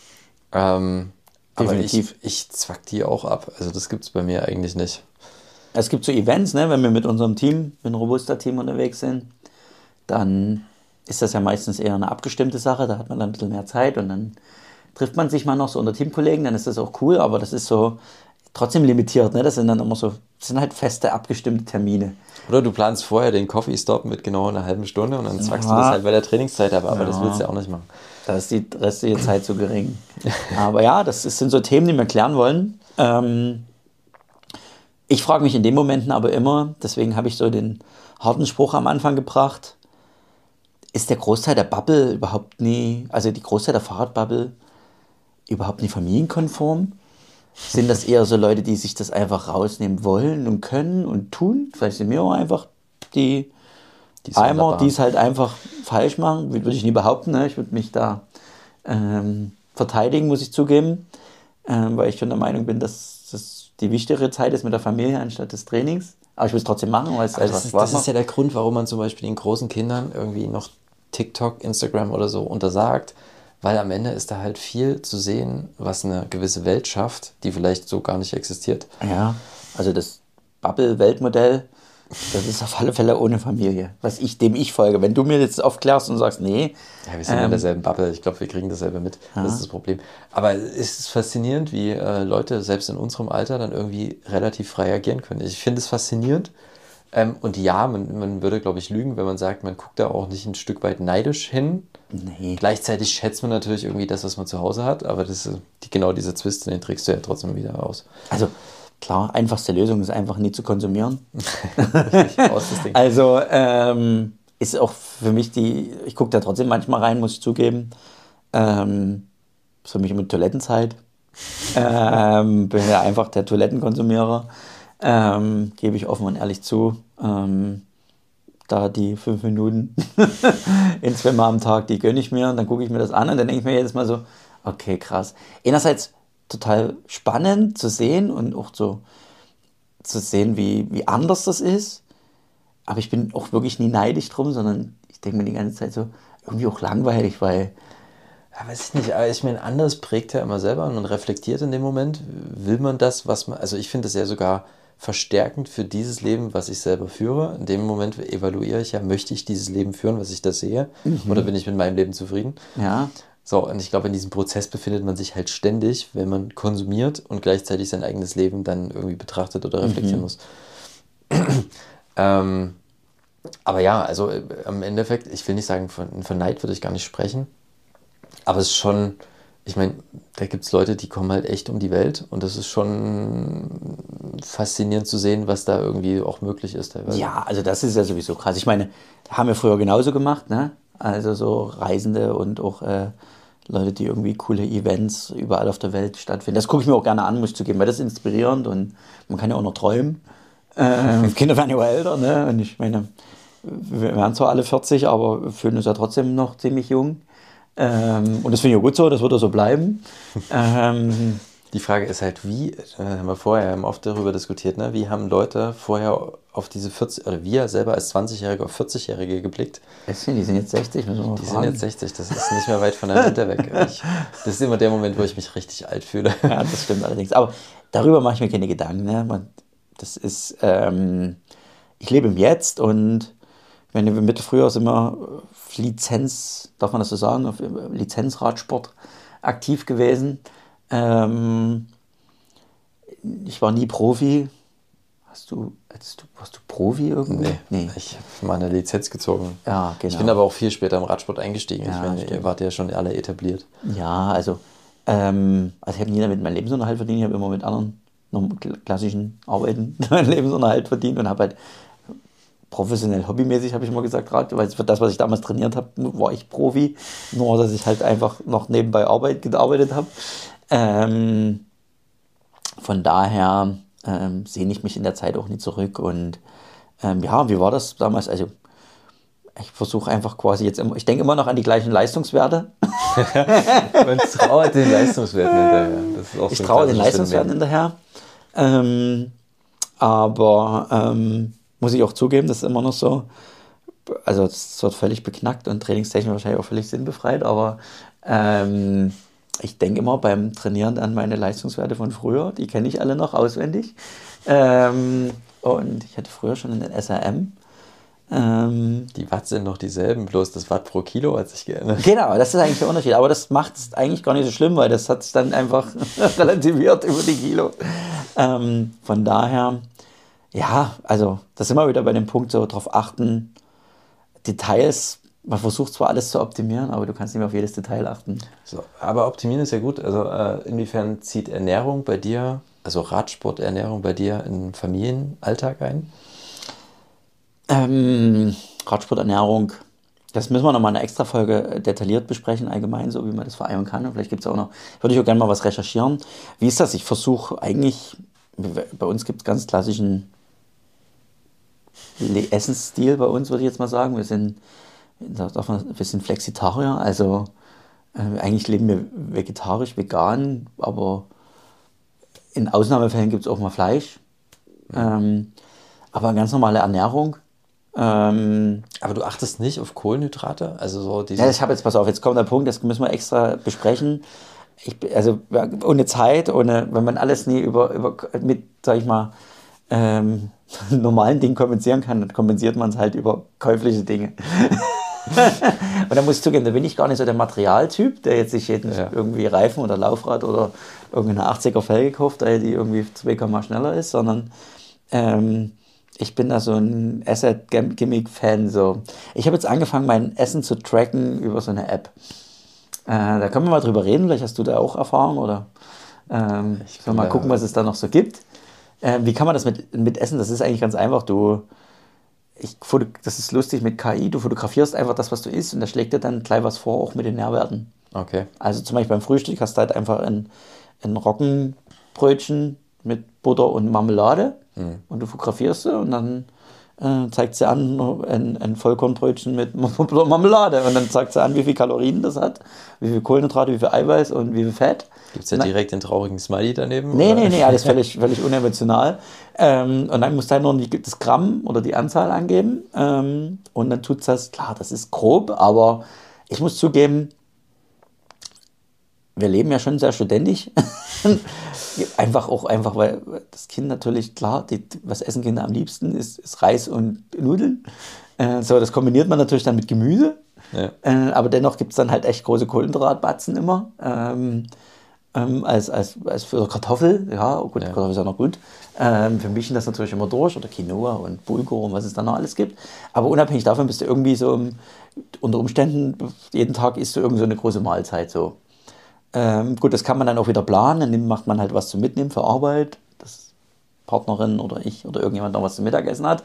Aber ich zwack die auch ab. Also das gibt es bei mir eigentlich nicht. Es gibt so Events, ne, wenn wir mit unserem Team, mit einem Robusta-Team unterwegs sind, dann ist das ja meistens eher eine abgestimmte Sache, da hat man dann ein bisschen mehr Zeit und dann trifft man sich mal noch so unter Teamkollegen, dann ist das auch cool, aber das ist so, trotzdem limitiert, ne? Das sind dann immer so, das sind halt feste, abgestimmte Termine. Oder du planst vorher den Coffee-Stop mit genau einer halben Stunde und dann zwackst du Ja. das halt bei der Trainingszeit ab, aber das Ja. willst du ja auch nicht machen. Da ist die restliche Zeit zu gering. Aber ja, sind so Themen, die wir klären wollen. Ich frage mich in den Momenten aber immer, deswegen habe ich so den harten Spruch am Anfang gebracht, ist der Großteil der Bubble überhaupt nie, also die Großteil der Fahrradbubble überhaupt nie familienkonform? Sind das eher so Leute, die sich das einfach rausnehmen wollen und können und tun? Vielleicht sind wir auch einfach die Eimer, die es halt einfach falsch machen. Würde ich nie behaupten. Ne? Ich würde mich da verteidigen, muss ich zugeben. Weil ich schon der Meinung bin, dass das die wichtigere Zeit ist mit der Familie anstatt des Trainings. Aber ich will es trotzdem machen, weil es einfach Spaß macht. Das ist ja der Grund, warum man zum Beispiel den großen Kindern irgendwie noch TikTok, Instagram oder so untersagt. Weil am Ende ist da halt viel zu sehen, was eine gewisse Welt schafft, die vielleicht so gar nicht existiert. Ja, also das Bubble-Weltmodell, das ist auf alle Fälle ohne Familie, dem ich folge. Wenn du mir jetzt aufklärst und sagst, nee. Ja, wir sind in derselben Bubble, ich glaube, wir kriegen dasselbe mit. Ja. Das ist das Problem. Aber es ist faszinierend, wie Leute selbst in unserem Alter dann irgendwie relativ frei agieren können. Ich finde es faszinierend. Und ja, man würde, glaube ich, lügen, wenn man sagt, man guckt da auch nicht ein Stück weit neidisch hin. Nee. Gleichzeitig schätzt man natürlich irgendwie das, was man zu Hause hat, aber genau dieser Zwist, den trägst du ja trotzdem wieder aus. Also klar, einfachste Lösung ist einfach nie zu konsumieren. Aus das Ding. Also ist auch für mich ich gucke da trotzdem manchmal rein, muss ich zugeben. Für mich immer Toilettenzeit. Bin ja einfach der Toilettenkonsumierer. Gebe ich offen und ehrlich zu. Da die 5 Minuten in 2 Mal am Tag, die gönne ich mir und dann gucke ich mir das an und dann denke ich mir jedes Mal so, okay, krass. Einerseits total spannend zu sehen und auch zu sehen, wie anders das ist, aber ich bin auch wirklich nie neidisch drum, sondern ich denke mir die ganze Zeit so, irgendwie auch langweilig, weil... Ja, weiß ich nicht, aber ich meine, anders prägt ja immer selber und man reflektiert in dem Moment, will man das, was man, also ich finde das ja sogar verstärkend für dieses Leben, was ich selber führe. In dem Moment evaluiere ich ja, möchte ich dieses Leben führen, was ich da sehe, oder bin ich mit meinem Leben zufrieden? Ja. So, und ich glaube, in diesem Prozess befindet man sich halt ständig, wenn man konsumiert und gleichzeitig sein eigenes Leben dann irgendwie betrachtet oder reflektieren muss. Aber ja, also im Endeffekt, ich will nicht sagen, von Neid würde ich gar nicht sprechen, aber es ist schon, ich meine, da gibt es Leute, die kommen halt echt um die Welt und das ist schon faszinierend zu sehen, was da irgendwie auch möglich ist teilweise. Ja, also das ist ja sowieso krass. Ich meine, haben wir früher genauso gemacht, ne? Also so Reisende und auch Leute, die irgendwie coole Events überall auf der Welt stattfinden. Das gucke ich mir auch gerne an, muss ich zugeben, weil das ist inspirierend und man kann ja auch noch träumen. Kinder werden ja auch älter, ne? Und ich meine, wir werden zwar alle 40, aber fühlen uns ja trotzdem noch ziemlich jung. Und das finde ich auch gut so, das wird auch so bleiben. Die Frage ist halt, haben wir vorher oft darüber diskutiert, ne? Wie haben Leute vorher auf diese 40, oder wir selber als 20-Jährige auf 40-Jährige geblickt? Die sind jetzt 60, müssen wir mal Die fragen. sind jetzt 60, das ist nicht mehr weit von der Mitte weg. Das ist immer der Moment, wo ich mich richtig alt fühle. Ja, das stimmt allerdings. Aber darüber mache ich mir keine Gedanken. Ne? Das ist, ich lebe im Jetzt und wenn wir früher sind wir darf man das so sagen, auf Lizenzradsport aktiv gewesen. Ich war nie Profi. Warst du Profi irgendwie? Nee. Ich habe mal eine Lizenz gezogen. Ja, genau. Ich bin aber auch viel später im Radsport eingestiegen. Ja, ich meine, ihr wart ja schon alle etabliert. Ja, also ich habe nie damit meinen Lebensunterhalt verdient. Ich habe immer mit anderen klassischen Arbeiten meinen Lebensunterhalt verdient und habe halt professionell, hobbymäßig, habe ich immer gesagt, gerade, weil für das, was ich damals trainiert habe, war ich Profi. Nur, dass ich halt einfach noch nebenbei gearbeitet habe. Von daher sehne ich mich in der Zeit auch nie zurück. Und ja, wie war das damals? Also, ich versuche einfach quasi jetzt immer, ich denke immer noch an die gleichen Leistungswerte. Man traut den Leistungswerten hinterher. Das ist auch ich traue den Leistungswerten hinterher. Aber muss ich auch zugeben, das ist immer noch so, also es wird völlig beknackt und trainingstechnisch wahrscheinlich auch völlig sinnbefreit, aber ich denke immer beim Trainieren an meine Leistungswerte von früher, die kenne ich alle noch auswendig. Und ich hatte früher schon einen SRM Die Watt sind noch dieselben, bloß das Watt pro Kilo hat sich geändert. Genau, das ist eigentlich der Unterschied. Aber das macht es eigentlich gar nicht so schlimm, weil das hat es dann einfach relativiert über die Kilo. Von daher, ja, also da sind wir wieder bei dem Punkt, so drauf achten, Details, man versucht zwar alles zu optimieren, aber du kannst nicht mehr auf jedes Detail achten. So, aber optimieren ist ja gut. Also inwiefern zieht Ernährung bei dir, also Radsporternährung bei dir in den Familienalltag ein? Radsporternährung, das müssen wir nochmal in einer Extra-Folge detailliert besprechen, allgemein, so wie man das vereinbaren kann. Und vielleicht gibt es auch noch, würde ich auch gerne mal was recherchieren. Wie ist das? Ich versuche eigentlich, bei uns gibt es ganz klassischen Essensstil bei uns, würde ich jetzt mal sagen. Wir sind Flexitarier, also eigentlich leben wir vegetarisch, vegan, aber in Ausnahmefällen gibt es auch mal Fleisch. Aber ganz normale Ernährung. Aber du achtest nicht auf Kohlenhydrate? Also so Ja, pass auf, jetzt kommt der Punkt, das müssen wir extra besprechen. Also ohne Zeit, wenn man alles nie mit, sag ich mal, normalen Dingen kompensieren kann, dann kompensiert man es halt über käufliche Dinge. Und da muss ich zugeben, da bin ich gar nicht so der Materialtyp, der jetzt sich irgendwie Reifen oder Laufrad oder irgendeine 80er Felge kauft, die irgendwie 2 schneller ist, sondern ich bin da so ein Asset-Gimmick-Fan. So. Ich habe jetzt angefangen, mein Essen zu tracken über so eine App. Da können wir mal drüber reden, vielleicht hast du da auch Erfahrung oder ich will mal gucken, was es da noch so gibt. Wie kann man das mit Essen? Das ist eigentlich ganz einfach. Das ist lustig mit KI, du fotografierst einfach das, was du isst und da schlägt dir dann gleich was vor, auch mit den Nährwerten. Okay. Also zum Beispiel beim Frühstück hast du halt einfach ein Roggenbrötchen mit Butter und Marmelade und du fotografierst sie und dann zeigt sie an ein Vollkornbrötchen mit Butter und Marmelade und dann zeigt sie an, wie viel Kalorien das hat, wie viel Kohlenhydrate, wie viel Eiweiß und wie viel Fett. Gibt es da direkt den traurigen Smiley daneben? Nee, alles völlig unemotional. Und dann musst du halt nur das Gramm oder die Anzahl angeben und dann tut es das, klar, das ist grob, aber ich muss zugeben, wir leben ja schon sehr studentisch. einfach, weil das Kind natürlich, klar, was essen Kinder am liebsten, ist Reis und Nudeln. Das kombiniert man natürlich dann mit Gemüse. Ja. Aber dennoch gibt es dann halt echt große Kohlenhydratbatzen immer. Als für Kartoffel. Ja, gut, ja. Kartoffel ist ja noch gut. Wir mischen das natürlich immer durch. Oder Quinoa und Bulgur und was es da noch alles gibt. Aber unabhängig davon bist du irgendwie so, unter Umständen, jeden Tag isst du irgend so eine große Mahlzeit so. Gut, das kann man dann auch wieder planen, dann macht man halt was zum Mitnehmen für Arbeit, dass Partnerin oder ich oder irgendjemand noch was zum Mittagessen hat.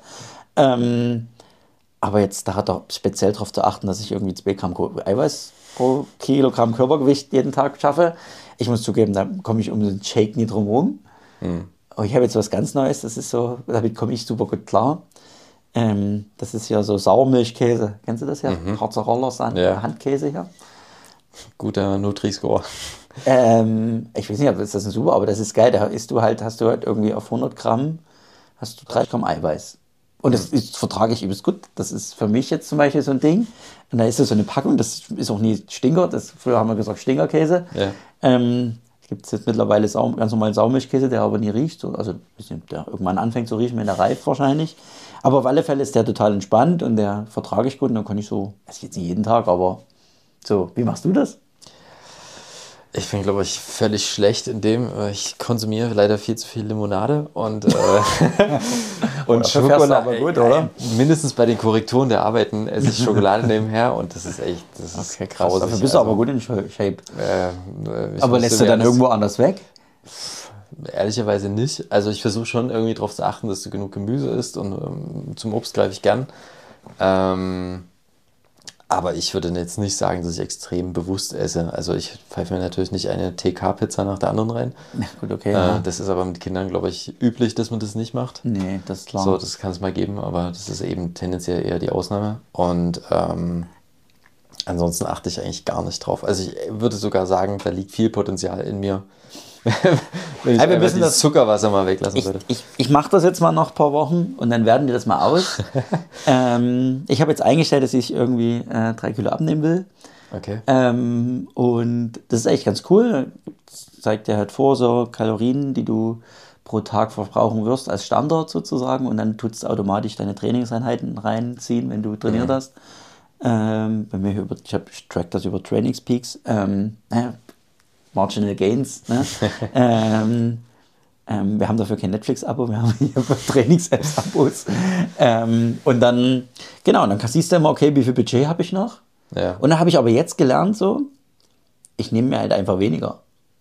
Aber jetzt da doch speziell darauf zu achten, dass ich irgendwie 2 Gramm Eiweiß pro Kilogramm Körpergewicht jeden Tag schaffe. Ich muss zugeben, da komme ich um den Shake nie drum herum. Aber ich habe jetzt was ganz Neues, das ist so, damit komme ich super gut klar. Das ist ja so Sauermilchkäse, kennst du das ja? Harzer Roller, Handkäse hier. Guter Nutri-Score. Ich weiß nicht, ist das super, aber das ist geil. Da hast du halt irgendwie auf 100 Gramm hast du 3 Gramm Eiweiß. Und das vertrage ich übelst gut. Das ist für mich jetzt zum Beispiel so ein Ding. Und da ist so eine Packung, das ist auch nie Stinker. Früher haben wir gesagt Stinkerkäse. Ja. Gibt es jetzt mittlerweile ganz normalen Saumilchkäse, der aber nie riecht. Also der irgendwann anfängt zu riechen, wenn der reift wahrscheinlich. Aber auf alle Fälle ist der total entspannt und der vertrage ich gut. Und dann kann ich so, also jetzt nicht jeden Tag, aber so, wie machst du das? Ich bin, glaube ich, völlig schlecht in dem. Ich konsumiere leider viel zu viel Limonade und Schokolade, aber gut, oder? Mindestens bei den Korrekturen der Arbeiten esse ich Schokolade nebenher und das ist echt, das ist krass. Dafür bist du aber gut in Shape. Aber lässt du dann irgendwo anders weg? Ehrlicherweise nicht. Also ich versuche schon irgendwie darauf zu achten, dass du genug Gemüse isst und zum Obst greife ich gern. Aber ich würde jetzt nicht sagen, dass ich extrem bewusst esse. Also ich pfeife mir natürlich nicht eine TK-Pizza nach der anderen rein. Ja, gut, okay. Ja. Das ist aber mit Kindern, glaube ich, üblich, dass man das nicht macht. Nee, das ist klar. So, das kann es mal geben, aber das ist eben tendenziell eher die Ausnahme. Und ansonsten achte ich eigentlich gar nicht drauf. Also ich würde sogar sagen, da liegt viel Potenzial in mir, wenn ich einfach das Zuckerwasser mal weglassen würde. Ich mache das jetzt mal noch ein paar Wochen und dann werden wir das mal aus. Ich habe jetzt eingestellt, dass ich irgendwie 3 Kilo abnehmen will. Okay. Und das ist echt ganz cool. Das zeigt dir halt vor, so Kalorien, die du pro Tag verbrauchen wirst als Standard sozusagen und dann tut es automatisch deine Trainingseinheiten reinziehen, wenn du trainiert hast. Bei mir ich track das über Trainingspeaks, Marginal Gains. Ne? Wir haben dafür kein Netflix-Abo, wir haben hier Trainings-Apps-Abos. Und dann, genau, dann siehst du immer, okay, wie viel Budget habe ich noch? Ja. Und dann habe ich aber jetzt gelernt, so, ich nehme mir halt einfach weniger.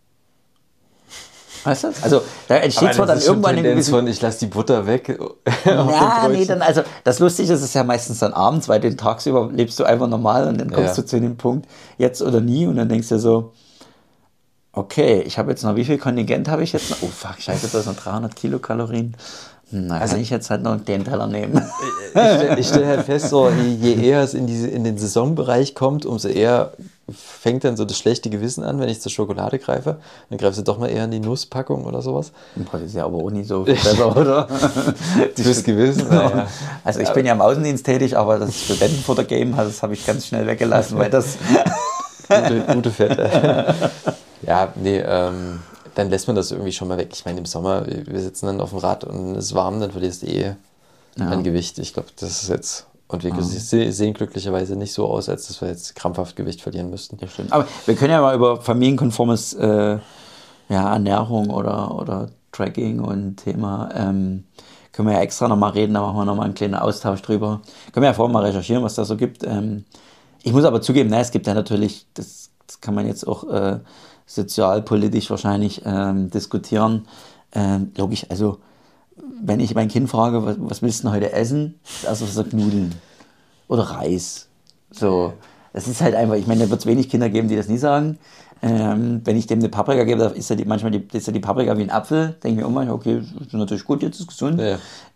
Weißt du? Also da entsteht zwar dann irgendwann eine Tendenz von, ich lasse die Butter weg. Ja, nee, dann, also das Lustige ist, es ja meistens dann abends, weil den tagsüber lebst du einfach normal und dann kommst du zu dem Punkt, jetzt oder nie, und dann denkst du so, okay, ich habe jetzt noch, wie viel Kontingent habe ich jetzt noch? Oh fuck, scheiße, das sind 300 Kilokalorien. Na, kann ich jetzt halt noch den Teller nehmen. Ich stell halt fest, so, je eher es in den Saisonbereich kommt, umso eher fängt dann so das schlechte Gewissen an, wenn ich zur Schokolade greife. Dann greifst du doch mal eher in die Nusspackung oder sowas. Das ist ja aber auch nicht so viel besser, oder? Fürs Gewissen, naja. Also ich bin ja im Außendienst tätig, aber das Studentenfutter-Game, das habe ich ganz schnell weggelassen, weil das... gute Fette. Ja, nee, dann lässt man das irgendwie schon mal weg. Ich meine, im Sommer, wir sitzen dann auf dem Rad und es ist warm, dann verlierst du an Gewicht. Ich glaube, das ist jetzt... Und wir sehen glücklicherweise nicht so aus, als dass wir jetzt krampfhaft Gewicht verlieren müssten. Ja, stimmt. Aber wir können ja mal über familienkonformes Ernährung oder Tracking und Thema, können wir ja extra nochmal reden, da machen wir nochmal einen kleinen Austausch drüber. Können wir ja vorher mal recherchieren, was da so gibt. Ich muss aber zugeben, es gibt ja natürlich, das kann man jetzt auch sozialpolitisch wahrscheinlich diskutieren. Logisch, also wenn ich mein Kind frage, was willst du denn heute essen? Also sagt Nudeln oder Reis. So, das ist halt einfach, ich meine, da wird es wenig Kinder geben, die das nie sagen. Wenn ich dem eine Paprika gebe, ist ja die Paprika wie ein Apfel. Denke ich mir auch manchmal, okay, das ist natürlich gut, jetzt ist gesund. Ja.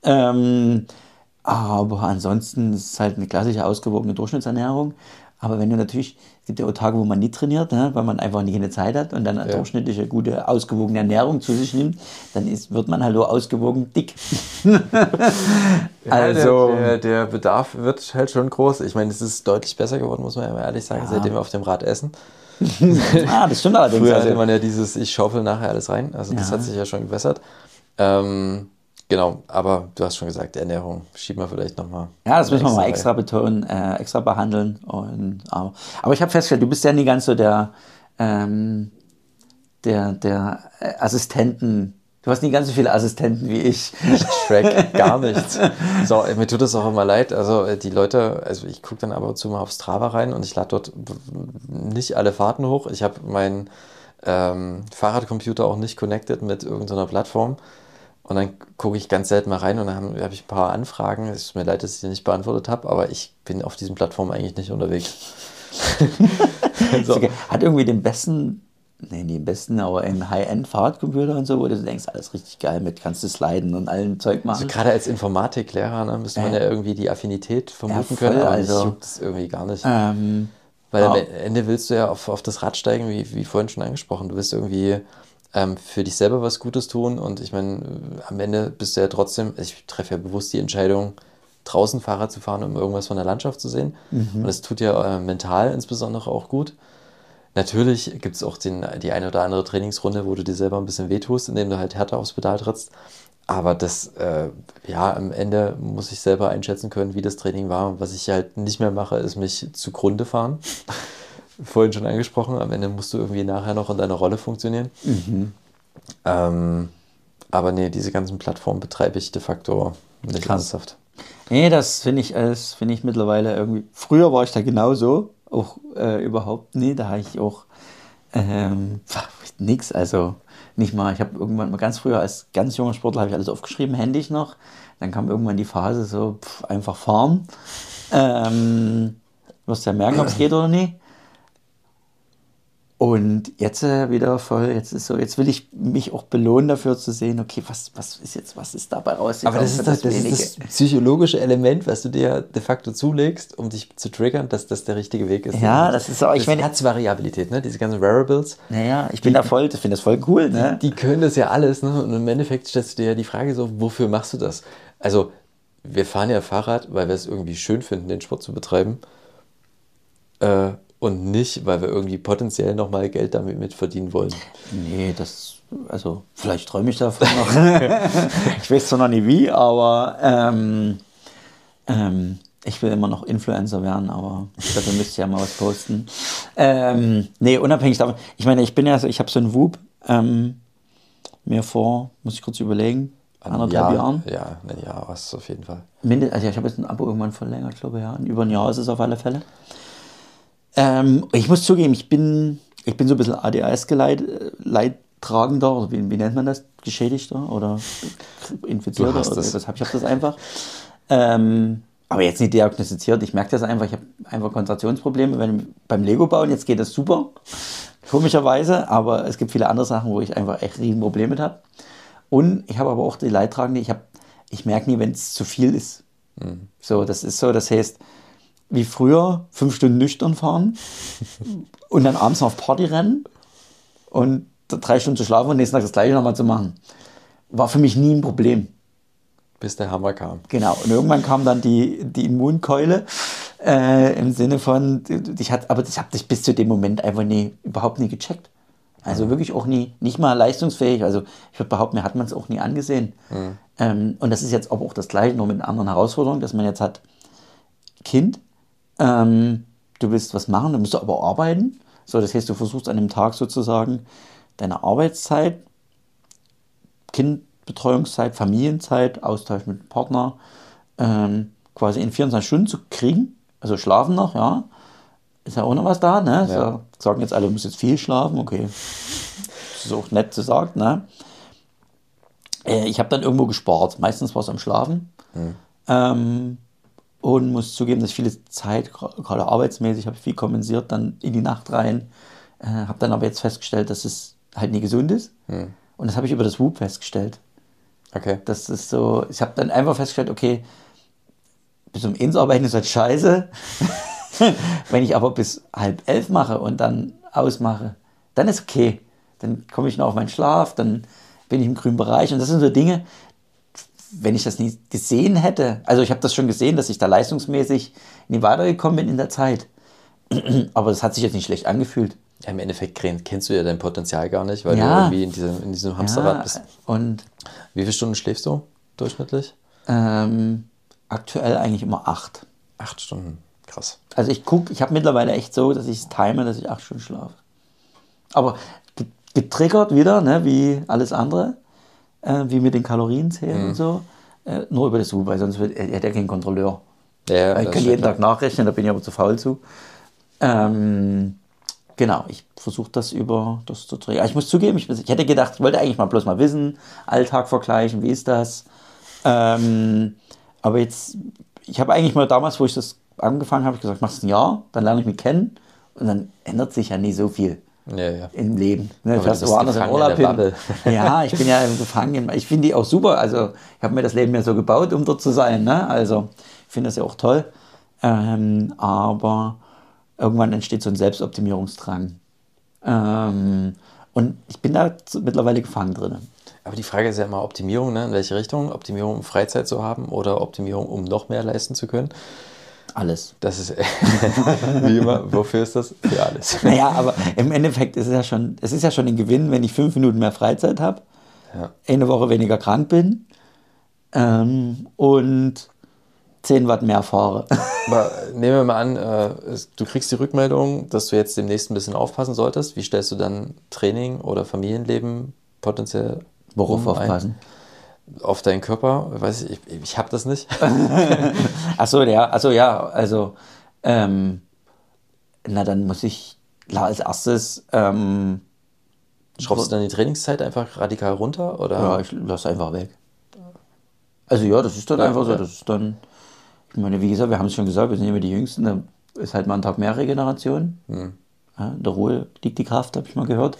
Aber ansonsten ist es halt eine klassische, ausgewogene Durchschnittsernährung. Aber wenn du natürlich, es gibt ja auch Tage, wo man nie trainiert, ne, weil man einfach nicht keine Zeit hat und dann eine durchschnittliche, gute, ausgewogene Ernährung zu sich nimmt, dann wird man halt auch ausgewogen dick. Also der Bedarf wird halt schon groß. Ich meine, es ist deutlich besser geworden, muss man ja ehrlich sagen, seitdem wir auf dem Rad essen. Das stimmt allerdings. Früher hatte man ja dieses, ich schaufel nachher alles rein. Also das hat sich ja schon gebessert. Genau, aber du hast schon gesagt, Ernährung schieben wir vielleicht nochmal. Ja, das müssen wir mal extra betonen, extra behandeln. Aber ich habe festgestellt, du bist ja nie ganz so der Assistenten. Du hast nie ganz so viele Assistenten wie ich. Ich track gar nichts. So, mir tut das auch immer leid. Also die Leute, also ich gucke dann aber und zu mal auf Strava rein und ich lade dort nicht alle Fahrten hoch. Ich habe meinen Fahrradcomputer auch nicht connected mit irgendeiner Plattform. Und dann gucke ich ganz selten mal rein und dann habe ich ein paar Anfragen. Es tut mir leid, dass ich die nicht beantwortet habe, aber ich bin auf diesen Plattformen eigentlich nicht unterwegs. So. Hat irgendwie den besten, aber einen High-End-Fahrradcomputer und so, wo du denkst, alles richtig geil mit, kannst du sliden und allen Zeug machen. Also gerade als Informatiklehrer müsste man ja irgendwie die Affinität vermuten können, aber ich juckt das irgendwie gar nicht. Weil am Ende willst du ja auf das Rad steigen, wie vorhin schon angesprochen. Du willst irgendwie für dich selber was Gutes tun und ich meine, am Ende bist du ja trotzdem, ich treffe ja bewusst die Entscheidung, draußen Fahrrad zu fahren, um irgendwas von der Landschaft zu sehen. Und das tut ja mental insbesondere auch gut. Natürlich gibt es auch die eine oder andere Trainingsrunde, wo du dir selber ein bisschen wehtust, indem du halt härter aufs Pedal trittst. Aber das, am Ende muss ich selber einschätzen können, wie das Training war. Was ich halt nicht mehr mache, ist mich zugrunde fahren. Vorhin schon angesprochen, am Ende musst du irgendwie nachher noch in deiner Rolle funktionieren. Aber nee, diese ganzen Plattformen betreibe ich de facto nicht ernsthaft. Nee, das finde ich mittlerweile irgendwie. Früher war ich da genauso, auch überhaupt nie. Da habe ich auch nichts, also nicht mal. Ich habe irgendwann mal ganz früher als ganz junger Sportler habe ich alles aufgeschrieben, händisch noch. Dann kam irgendwann die Phase so, einfach fahren. Wirst ja merken, ob es geht oder nicht. Und jetzt wieder voll, jetzt will ich mich auch belohnen dafür zu sehen, okay, was ist dabei raus? Aber das ist das psychologische Element, was du dir de facto zulegst, um dich zu triggern, dass das der richtige Weg ist. Ja, das ist auch, ich meine, Herzvariabilität, ne? Diese ganzen Wearables. Naja, ich finde das voll cool, ne? Die können das ja alles, ne? Und im Endeffekt stellst du dir ja die Frage so, wofür machst du das? Also, wir fahren ja Fahrrad, weil wir es irgendwie schön finden, den Sport zu betreiben. Und nicht, weil wir irgendwie potenziell nochmal Geld damit mit verdienen wollen. Nee, also vielleicht träume ich davon noch. Ich weiß zwar noch nie wie, aber ich will immer noch Influencer werden, aber dafür müsste ich ja mal was posten. Nee, unabhängig davon. Ich meine, ich habe so einen Whoop muss ich kurz überlegen, anderthalb Jahren. Ja, ein Jahr was auf jeden Fall. Also ich habe jetzt ein Abo irgendwann verlängert, glaube ich, ja. Über ein Jahr ist es auf alle Fälle. Ich muss zugeben, ich bin so ein bisschen ADHS-Leidtragender, oder wie nennt man das? Geschädigter oder Infizierter? Du hast oder es. was habe ich das einfach? Aber jetzt nicht diagnostiziert. Ich merke das einfach. Ich habe einfach Konzentrationsprobleme beim Lego bauen. Jetzt geht das super, komischerweise. Aber es gibt viele andere Sachen, wo ich einfach echt riesen Probleme mit habe. Und ich habe aber auch die Leidtragende. Ich merke nie, wenn es zu viel ist. So, das ist so. Das heißt, wie früher 5 Stunden nüchtern fahren und dann abends noch auf Party rennen und 3 Stunden zu schlafen und nächsten Tag das Gleiche nochmal zu machen. War für mich nie ein Problem. Bis der Hammer kam. Genau, und irgendwann kam dann die Immunkeule im Sinne von, ich habe das bis zu dem Moment einfach überhaupt nie gecheckt. Also wirklich auch nicht mal leistungsfähig. Also ich würde behaupten, mir hat man es auch nie angesehen. Und das ist jetzt aber auch das Gleiche, nur mit einer anderen Herausforderung, dass man jetzt hat, Kind, du willst was machen, dann musst du aber arbeiten. So, das heißt, du versuchst an dem Tag sozusagen deine Arbeitszeit, Kindbetreuungszeit, Familienzeit, Austausch mit dem Partner, quasi in 24 Stunden zu kriegen. Also schlafen noch, ja. Ist ja auch noch was da, ne? Ja. So, sagen jetzt alle, du musst jetzt viel schlafen, okay. Das ist auch nett gesagt, ne? Ich habe dann irgendwo gespart. Meistens war es am Schlafen. Und muss zugeben, dass ich viele Zeit, gerade arbeitsmäßig, habe viel kompensiert, dann in die Nacht rein. Habe dann aber jetzt festgestellt, dass es halt nie gesund ist. Und das habe ich über das Whoop festgestellt. Okay. Das ist so, ich habe dann einfach festgestellt, okay, bis um 1 arbeiten ist halt scheiße. Wenn ich aber bis 10:30 mache und dann ausmache, dann ist okay. Dann komme ich noch auf meinen Schlaf, dann bin ich im grünen Bereich. Und das sind so Dinge, wenn ich das nie gesehen hätte, also ich habe das schon gesehen, dass ich da leistungsmäßig nie weitergekommen bin in der Zeit. Aber das hat sich jetzt nicht schlecht angefühlt. Ja, im Endeffekt kennst du ja dein Potenzial gar nicht, weil Ja. du irgendwie in diesem Hamsterrad bist. Und Wie viele Stunden schläfst du durchschnittlich? aktuell eigentlich immer 8. 8 Stunden. Krass. Also ich habe mittlerweile echt so, dass ich es time, dass ich 8 Stunden schlafe. Aber getriggert wieder, ne, wie alles andere, wie mit den Kalorien zählen und so, nur über das Whoop, weil sonst hätte er keinen Kontrolleur. Ja, Ich kann jeden Tag nachrechnen, da bin ich aber zu faul zu. Genau, ich versuche das über das zu triggern. Ich muss zugeben, ich hätte gedacht, ich wollte eigentlich bloß mal wissen, Alltag vergleichen, wie ist das? Aber jetzt, ich habe eigentlich mal damals, wo ich das angefangen habe, gesagt, machst ein Jahr, dann lerne ich mich kennen und dann ändert sich ja nie so viel Ja. im Leben. Ne, Aber fährst du bist woanders in gefangen Urlaub in der hin. Bubble. Ja, ich bin ja gefangen. Ich finde die auch super. Also ich habe mir das Leben ja so gebaut, um dort zu sein. Ne? Also ich finde das ja auch toll. Aber irgendwann entsteht so ein Selbstoptimierungsdrang. Und ich bin da mittlerweile gefangen drin. Aber die Frage ist ja immer Optimierung, ne? In welche Richtung? Optimierung, um Freizeit zu haben oder Optimierung, um noch mehr leisten zu können? Alles. Das ist wie immer, wofür ist das? Für alles. Naja, aber im Endeffekt ist es ist ja schon ein Gewinn, wenn ich 5 Minuten mehr Freizeit habe, eine Woche weniger krank bin und 10 Watt mehr fahre. Aber nehmen wir mal an, du kriegst die Rückmeldung, dass du jetzt demnächst ein bisschen aufpassen solltest. Wie stellst du dann Training oder Familienleben potenziell Worauf aufpassen? Auf deinen Körper? Weiß ich habe das nicht. Na dann muss ich als erstes Schraubst du dann die Trainingszeit einfach radikal runter? Oder? ja, ich lasse einfach weg. Also ja, das ist dann einfach so, das ist dann, ich meine, wie gesagt, wir haben es schon gesagt, wir sind immer die Jüngsten, da ist halt mal ein Tag mehr Regeneration. Ja, in der Ruhe liegt die Kraft, habe ich mal gehört.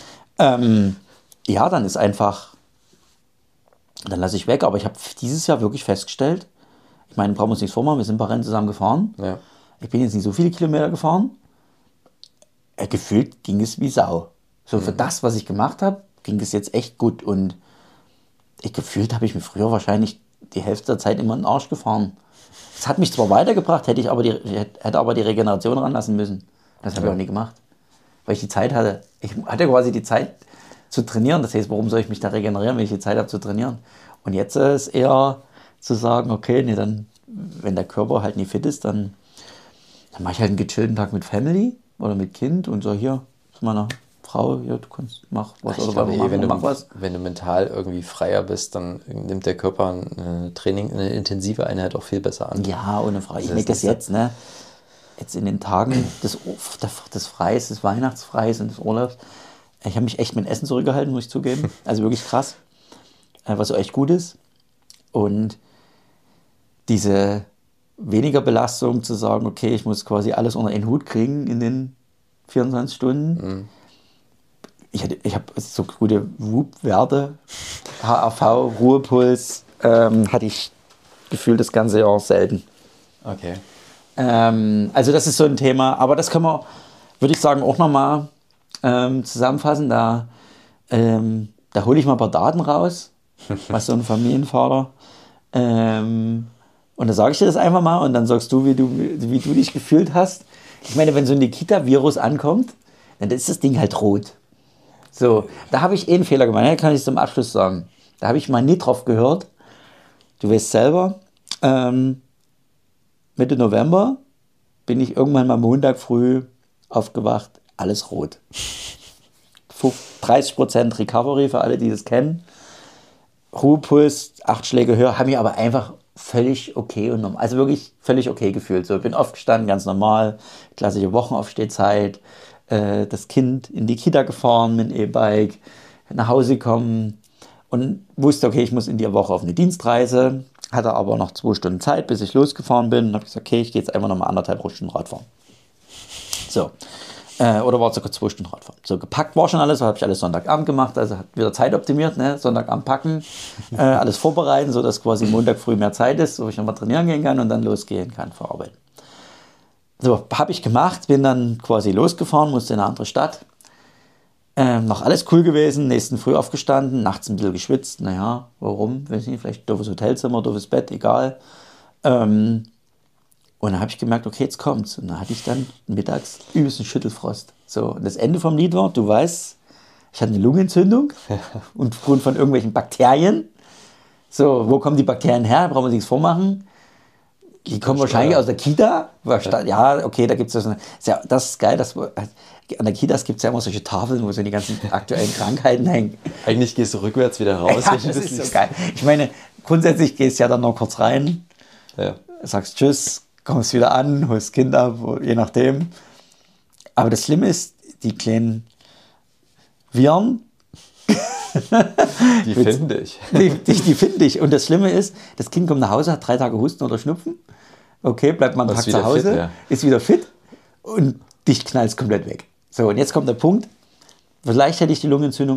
Ja, dann ist einfach, dann lasse ich weg, aber ich habe dieses Jahr wirklich festgestellt, ich meine, brauchen wir uns nichts vormachen, wir sind ein paar Rennen zusammen gefahren. Ja. Ich bin jetzt nicht so viele Kilometer gefahren. Gefühlt ging es wie Sau. So für das, was ich gemacht habe, ging es jetzt echt gut. Und gefühlt habe ich mir früher wahrscheinlich die Hälfte der Zeit immer in den Arsch gefahren. Es hat mich zwar weitergebracht, hätte aber die Regeneration ranlassen müssen. Das habe ich auch nie gemacht. Weil ich die Zeit hatte. Ich hatte quasi die Zeit zu trainieren. Das heißt, warum soll ich mich da regenerieren, wenn ich die Zeit habe zu trainieren? Und jetzt ist eher zu sagen, okay, nee, dann, wenn der Körper halt nie fit ist, dann mache ich halt einen gechillten Tag mit Family oder mit Kind und so, hier, zu meiner Frau, ja, du kannst, mach was Ich oder glaube, mach was. wenn du mental irgendwie freier bist, dann nimmt der Körper ein Training, eine intensive Einheit auch viel besser an. Ja, ohne Frage. Ich Das merke das ist jetzt, ne? Jetzt in den Tagen des Freis, des Weihnachtsfreis und des Urlaubs. Ich habe mich echt mit Essen zurückgehalten, muss ich zugeben. Also wirklich krass. Was so echt gut ist. Und diese weniger Belastung zu sagen, okay, ich muss quasi alles unter einen Hut kriegen in den 24 Stunden. Ich habe so gute Whoop-Werte, HRV, Ruhepuls, hatte ich gefühlt das ganze Jahr selten. Okay. Also das ist so ein Thema, aber das können wir, würde ich sagen, auch nochmal zusammenfassen. Da hole ich mal ein paar Daten raus, was so ein Familienvater. Und da sage ich dir das einfach mal und dann sagst du, wie du dich gefühlt hast. Ich meine, wenn so ein Nikita-Virus ankommt, dann ist das Ding halt rot. So, da habe ich einen Fehler gemacht, kann ich zum Abschluss sagen. Da habe ich mal nie drauf gehört. Du weißt selber, Mitte November bin ich irgendwann mal Montag früh aufgewacht, alles rot. 30% Recovery für alle, die das kennen. Ruhepuls, 8 Schläge höher, habe mich aber einfach völlig okay und normal, also wirklich völlig okay gefühlt. So, bin aufgestanden, ganz normal, klassische Wochenaufstehzeit, das Kind in die Kita gefahren mit dem E-Bike, nach Hause gekommen und wusste, okay, ich muss in die Woche auf eine Dienstreise, hatte aber noch 2 Stunden Zeit, bis ich losgefahren bin und habe gesagt, okay, ich gehe jetzt einfach nochmal 1,5 Stunden Radfahren. So, oder war sogar 2 Stunden Radfahren. So, gepackt war schon alles, habe ich alles Sonntagabend gemacht, also hat wieder Zeit optimiert, ne? Sonntagabend packen, alles vorbereiten, sodass quasi Montag früh mehr Zeit ist, wo ich nochmal trainieren gehen kann und dann losgehen kann für Arbeit. So, habe ich gemacht, bin dann quasi losgefahren, musste in eine andere Stadt. Noch alles cool gewesen, nächsten Früh aufgestanden, nachts ein bisschen geschwitzt, naja, warum, weiß nicht, vielleicht doofes Hotelzimmer, doofes Bett, egal. Und dann habe ich gemerkt, okay, jetzt kommt's. Und dann hatte ich dann mittags übelsten Schüttelfrost. So, und das Ende vom Lied war, du weißt, ich hatte eine Lungenentzündung und aufgrund von irgendwelchen Bakterien. So, wo kommen die Bakterien her? Brauchen wir sich nichts vormachen. Die kommen wahrscheinlich aus der Kita. Ja, okay, da gibt es das ist geil, an der Kitas gibt es ja immer solche Tafeln, wo so die ganzen aktuellen Krankheiten hängen. Eigentlich gehst du rückwärts wieder raus. Ja, das ist so geil. Ich meine, grundsätzlich gehst du ja dann noch kurz rein, sagst Tschüss, kommst wieder an, holst das Kind ab, je nachdem. Aber das Schlimme ist, die kleinen Viren, die finde ich. Die finde ich. Und das Schlimme ist, das Kind kommt nach Hause, hat 3 Tage Husten oder Schnupfen. Okay, bleibt mal einen Tag zu Hause, fit, ist wieder fit und dich knallt es komplett weg. So, und jetzt kommt der Punkt. Vielleicht hätte ich die Lungenentzündung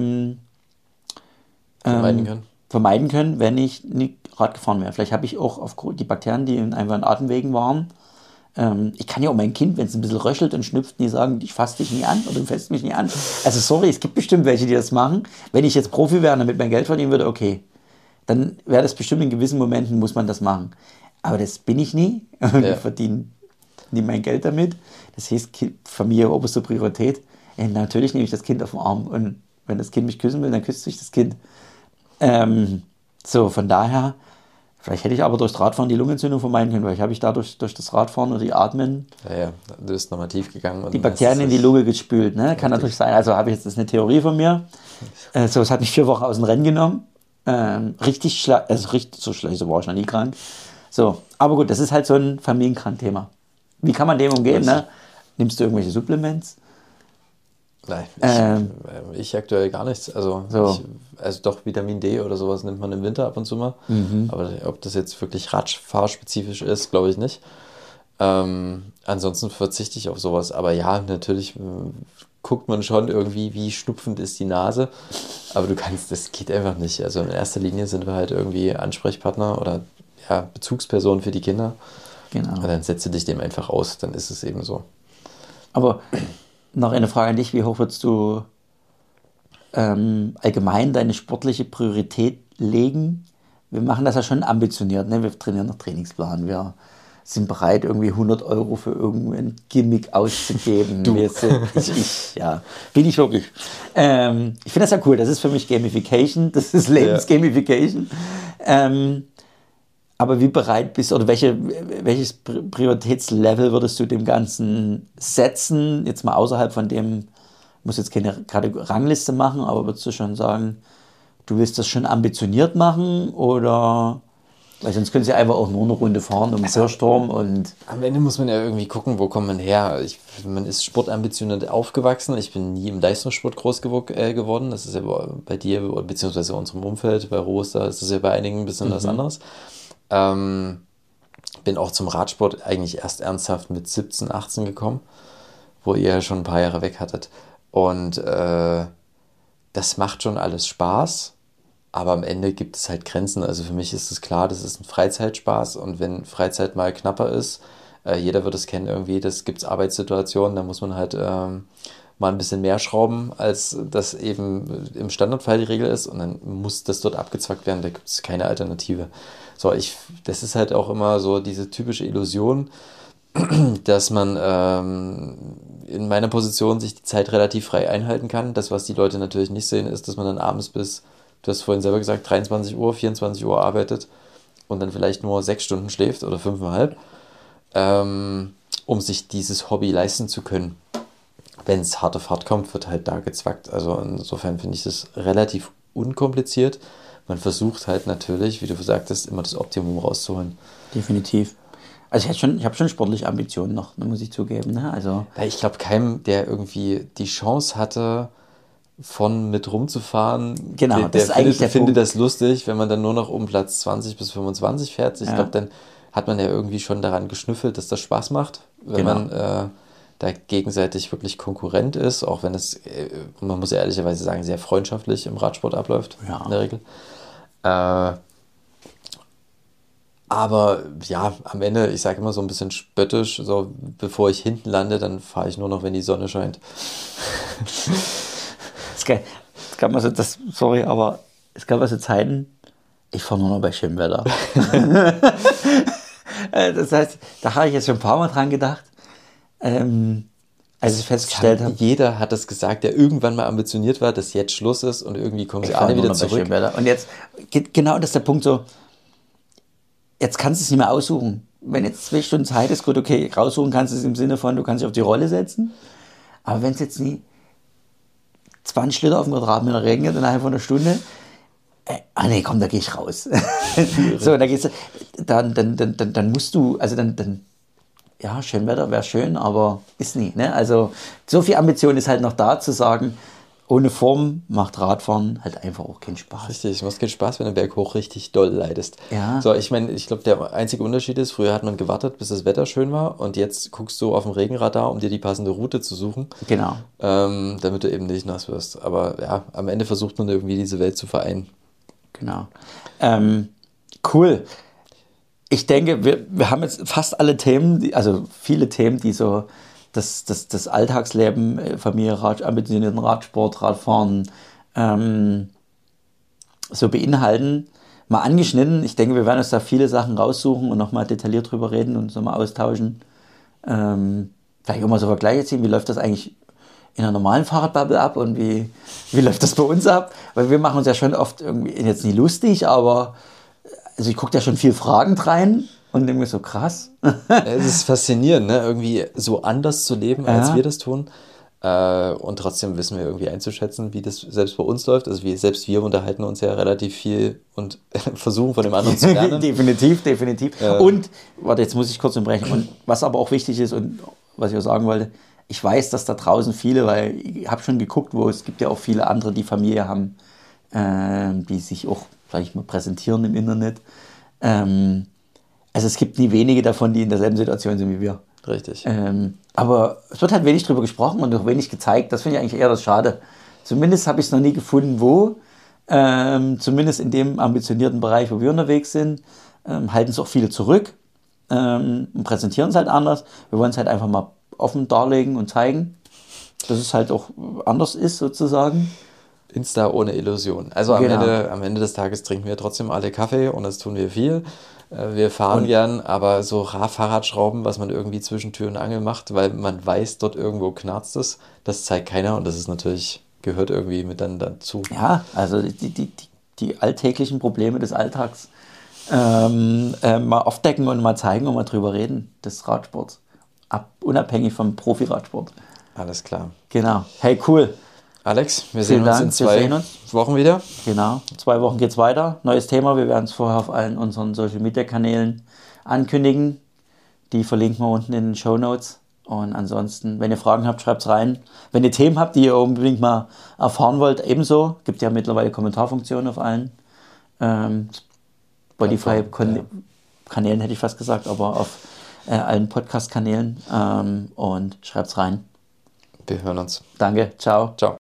vermeiden können, wenn ich nicht Rad gefahren wäre. Vielleicht habe ich auch aufgrund die Bakterien, die einfach in Atemwegen waren. Ich kann ja auch mein Kind, wenn es ein bisschen röchelt und schnüpft, nie sagen, ich fasse dich nie an oder du fässt mich nie an. Also sorry, es gibt bestimmt welche, die das machen. Wenn ich jetzt Profi wäre und damit mein Geld verdienen würde, okay. Dann wäre das bestimmt in gewissen Momenten, muss man das machen. Aber das bin ich nie und ich verdiene nie mein Geld damit. Das heißt, Familie oberste Priorität. Natürlich nehme ich das Kind auf den Arm und wenn das Kind mich küssen will, dann küsst sich das Kind. So, von daher, vielleicht hätte ich aber durch das Radfahren die Lungenentzündung vermeiden können, weil ich habe dadurch durch das Radfahren oder die Atmen du bist nochmal tief gegangen. Und die Bakterien in die Lunge gespült. Ne? Kann natürlich sein. Also habe ich jetzt, das ist eine Theorie von mir. So, es hat mich 4 Wochen aus dem Rennen genommen. Richtig so schlecht, so war ich noch nie krank. So, aber gut, das ist halt so ein Familienkrankthema. Wie kann man dem umgehen? Ne? Nimmst du irgendwelche Supplements? Nein, ich aktuell gar nichts. Also doch Vitamin D oder sowas nimmt man im Winter ab und zu mal. Aber ob das jetzt wirklich Radfahrspezifisch ist, glaube ich nicht. Ansonsten verzichte ich auf sowas. Aber ja, natürlich guckt man schon irgendwie, wie schnupfend ist die Nase. Aber das geht einfach nicht. Also in erster Linie sind wir halt irgendwie Ansprechpartner oder Bezugsperson für die Kinder. Genau. Und dann setze dich dem einfach aus, dann ist es eben so. Aber noch eine Frage an dich, wie hoch würdest du allgemein deine sportliche Priorität legen? Wir machen das ja schon ambitioniert, ne? Wir trainieren nach Trainingsplan, wir sind bereit, irgendwie 100 Euro für irgendein Gimmick auszugeben. Ja, bin ich wirklich. Ich finde das ja cool. Das ist für mich Gamification. Das ist Lebensgamification. Aber wie bereit bist oder welches Prioritätslevel würdest du dem Ganzen setzen? Jetzt mal außerhalb von dem, muss jetzt keine gerade Rangliste machen, aber würdest du schon sagen, du willst das schon ambitioniert machen oder... Weil sonst können sie einfach auch nur eine Runde fahren um Kirchturm und... Am Ende muss man ja irgendwie gucken, wo kommt man her. Man ist sportambitioniert aufgewachsen. Ich bin nie im Leistungssport groß geworden. Das ist ja bei dir, beziehungsweise in unserem Umfeld, bei Roster, ist das ja bei einigen ein bisschen was anderes. Bin auch zum Radsport eigentlich erst ernsthaft mit 17, 18 gekommen, wo ihr ja schon ein paar Jahre weg hattet. Und das macht schon alles Spaß. Aber am Ende gibt es halt Grenzen. Also für mich ist es klar, das ist ein Freizeitspaß. Und wenn Freizeit mal knapper ist, jeder wird es kennen irgendwie, das gibt es Arbeitssituationen, da muss man halt mal ein bisschen mehr schrauben, als das eben im Standardfall die Regel ist. Und dann muss das dort abgezwackt werden, da gibt es keine Alternative. So, das ist halt auch immer so diese typische Illusion, dass man in meiner Position sich die Zeit relativ frei einhalten kann. Das, was die Leute natürlich nicht sehen, ist, dass man dann abends bis... Du hast vorhin selber gesagt, 23 Uhr, 24 Uhr arbeitet und dann vielleicht nur 6 Stunden schläft oder 5,5, um sich dieses Hobby leisten zu können. Wenn es hart auf hart kommt, wird halt da gezwackt. Also insofern finde ich das relativ unkompliziert. Man versucht halt natürlich, wie du sagtest, immer das Optimum rauszuholen. Definitiv. Also ich habe schon sportliche Ambitionen noch, muss ich zugeben. Ne? Also ich glaube, keinem, der irgendwie die Chance hatte, mit rumzufahren, genau, der findet das lustig, wenn man dann nur noch um Platz 20 bis 25 fährt. Ich glaube, dann hat man ja irgendwie schon daran geschnüffelt, dass das Spaß macht, wenn man da gegenseitig wirklich Konkurrent ist, auch wenn es, man muss ja ehrlicherweise sagen, sehr freundschaftlich im Radsport abläuft, in der Regel. Aber ja, am Ende, ich sage immer so ein bisschen spöttisch, so bevor ich hinten lande, dann fahre ich nur noch, wenn die Sonne scheint. Sorry, aber es gab also Zeiten, ich fahre nur noch bei schönem Wetter. Das heißt, da habe ich jetzt schon ein paar Mal dran gedacht, als ich festgestellt habe. Jeder hat das gesagt, der irgendwann mal ambitioniert war, dass jetzt Schluss ist und irgendwie kommen sie alle wieder zurück. Und jetzt, genau das ist der Punkt so, jetzt kannst du es nicht mehr aussuchen. Wenn jetzt 2 Stunden Zeit ist, gut, okay, raussuchen kannst du es im Sinne von, du kannst dich auf die Rolle setzen, aber wenn es jetzt nie 20 Liter auf dem Quadratmeter regnet innerhalb von einer Stunde. Nee, komm, da gehe ich raus. So, da gehst du, dann musst du, also dann, ja, Schönwetter wäre schön, aber ist nie. Ne? Also so viel Ambition ist halt noch da, zu sagen, ohne Form macht Radfahren halt einfach auch keinen Spaß. Richtig, es macht keinen Spaß, wenn du berghoch richtig doll leidest. Ja. So, ich meine, ich glaube, der einzige Unterschied ist, früher hat man gewartet, bis das Wetter schön war und jetzt guckst du auf dem Regenradar, um dir die passende Route zu suchen. Genau. Damit du eben nicht nass wirst. Aber ja, am Ende versucht man irgendwie diese Welt zu vereinen. Genau. Cool. Ich denke, wir haben jetzt fast alle Themen, also viele Themen, die so das Alltagsleben, Familie, ambitionierten Radsport, Radfahren so beinhalten, mal angeschnitten. Ich denke, wir werden uns da viele Sachen raussuchen und nochmal detailliert drüber reden und uns nochmal austauschen. Vielleicht auch mal so Vergleiche ziehen, wie läuft das eigentlich in einer normalen Fahrradbubble ab und wie läuft das bei uns ab? Weil wir machen uns ja schon oft irgendwie, jetzt nicht lustig, aber also ich gucke da schon viel fragend rein. Und denke mir so, krass. Es ist faszinierend, ne? Irgendwie so anders zu leben, als wir das tun. Und trotzdem wissen wir irgendwie einzuschätzen, wie das selbst bei uns läuft. Also selbst wir unterhalten uns ja relativ viel und versuchen von dem anderen zu lernen. Definitiv. Und, warte, jetzt muss ich kurz unterbrechen. Und was aber auch wichtig ist und was ich auch sagen wollte, ich weiß, dass da draußen viele, weil ich habe schon geguckt, wo es gibt ja auch viele andere, die Familie haben, die sich auch, sag ich mal, präsentieren im Internet. Also es gibt nie wenige davon, die in derselben Situation sind wie wir. Richtig. Aber es wird halt wenig drüber gesprochen und auch wenig gezeigt. Das finde ich eigentlich eher das Schade. Zumindest habe ich es noch nie gefunden, wo. Zumindest in dem ambitionierten Bereich, wo wir unterwegs sind, halten es auch viele zurück und präsentieren es halt anders. Wir wollen es halt einfach mal offen darlegen und zeigen, dass es halt auch anders ist sozusagen. Insta ohne Illusion. Also am Ende des Tages trinken wir trotzdem alle Kaffee und das tun wir viel. Wir fahren gern, aber so Fahrradschrauben, was man irgendwie zwischen Tür und Angel macht, weil man weiß, dort irgendwo knarzt es, das zeigt keiner und das ist natürlich, gehört irgendwie mit dann dazu. Ja, also die alltäglichen Probleme des Alltags mal aufdecken und mal zeigen und mal drüber reden, des Radsports. Unabhängig vom Profi-Radsport. Alles klar. Genau. Hey, cool. Alex, wir Vielen sehen uns Dank. in 2 Wochen wieder. Genau. 2 Wochen geht's weiter. Neues Thema. Wir werden es vorher auf allen unseren Social-Media-Kanälen ankündigen. Die verlinken wir unten in den Shownotes. Und ansonsten, wenn ihr Fragen habt, schreibt es rein. Wenn ihr Themen habt, die ihr unbedingt mal erfahren wollt, ebenso. Gibt ja mittlerweile Kommentarfunktionen auf allen Spotify-Kanälen, hätte ich fast gesagt, aber auf allen Podcast-Kanälen. Und schreibt es rein. Wir hören uns. Danke. Ciao. Ciao.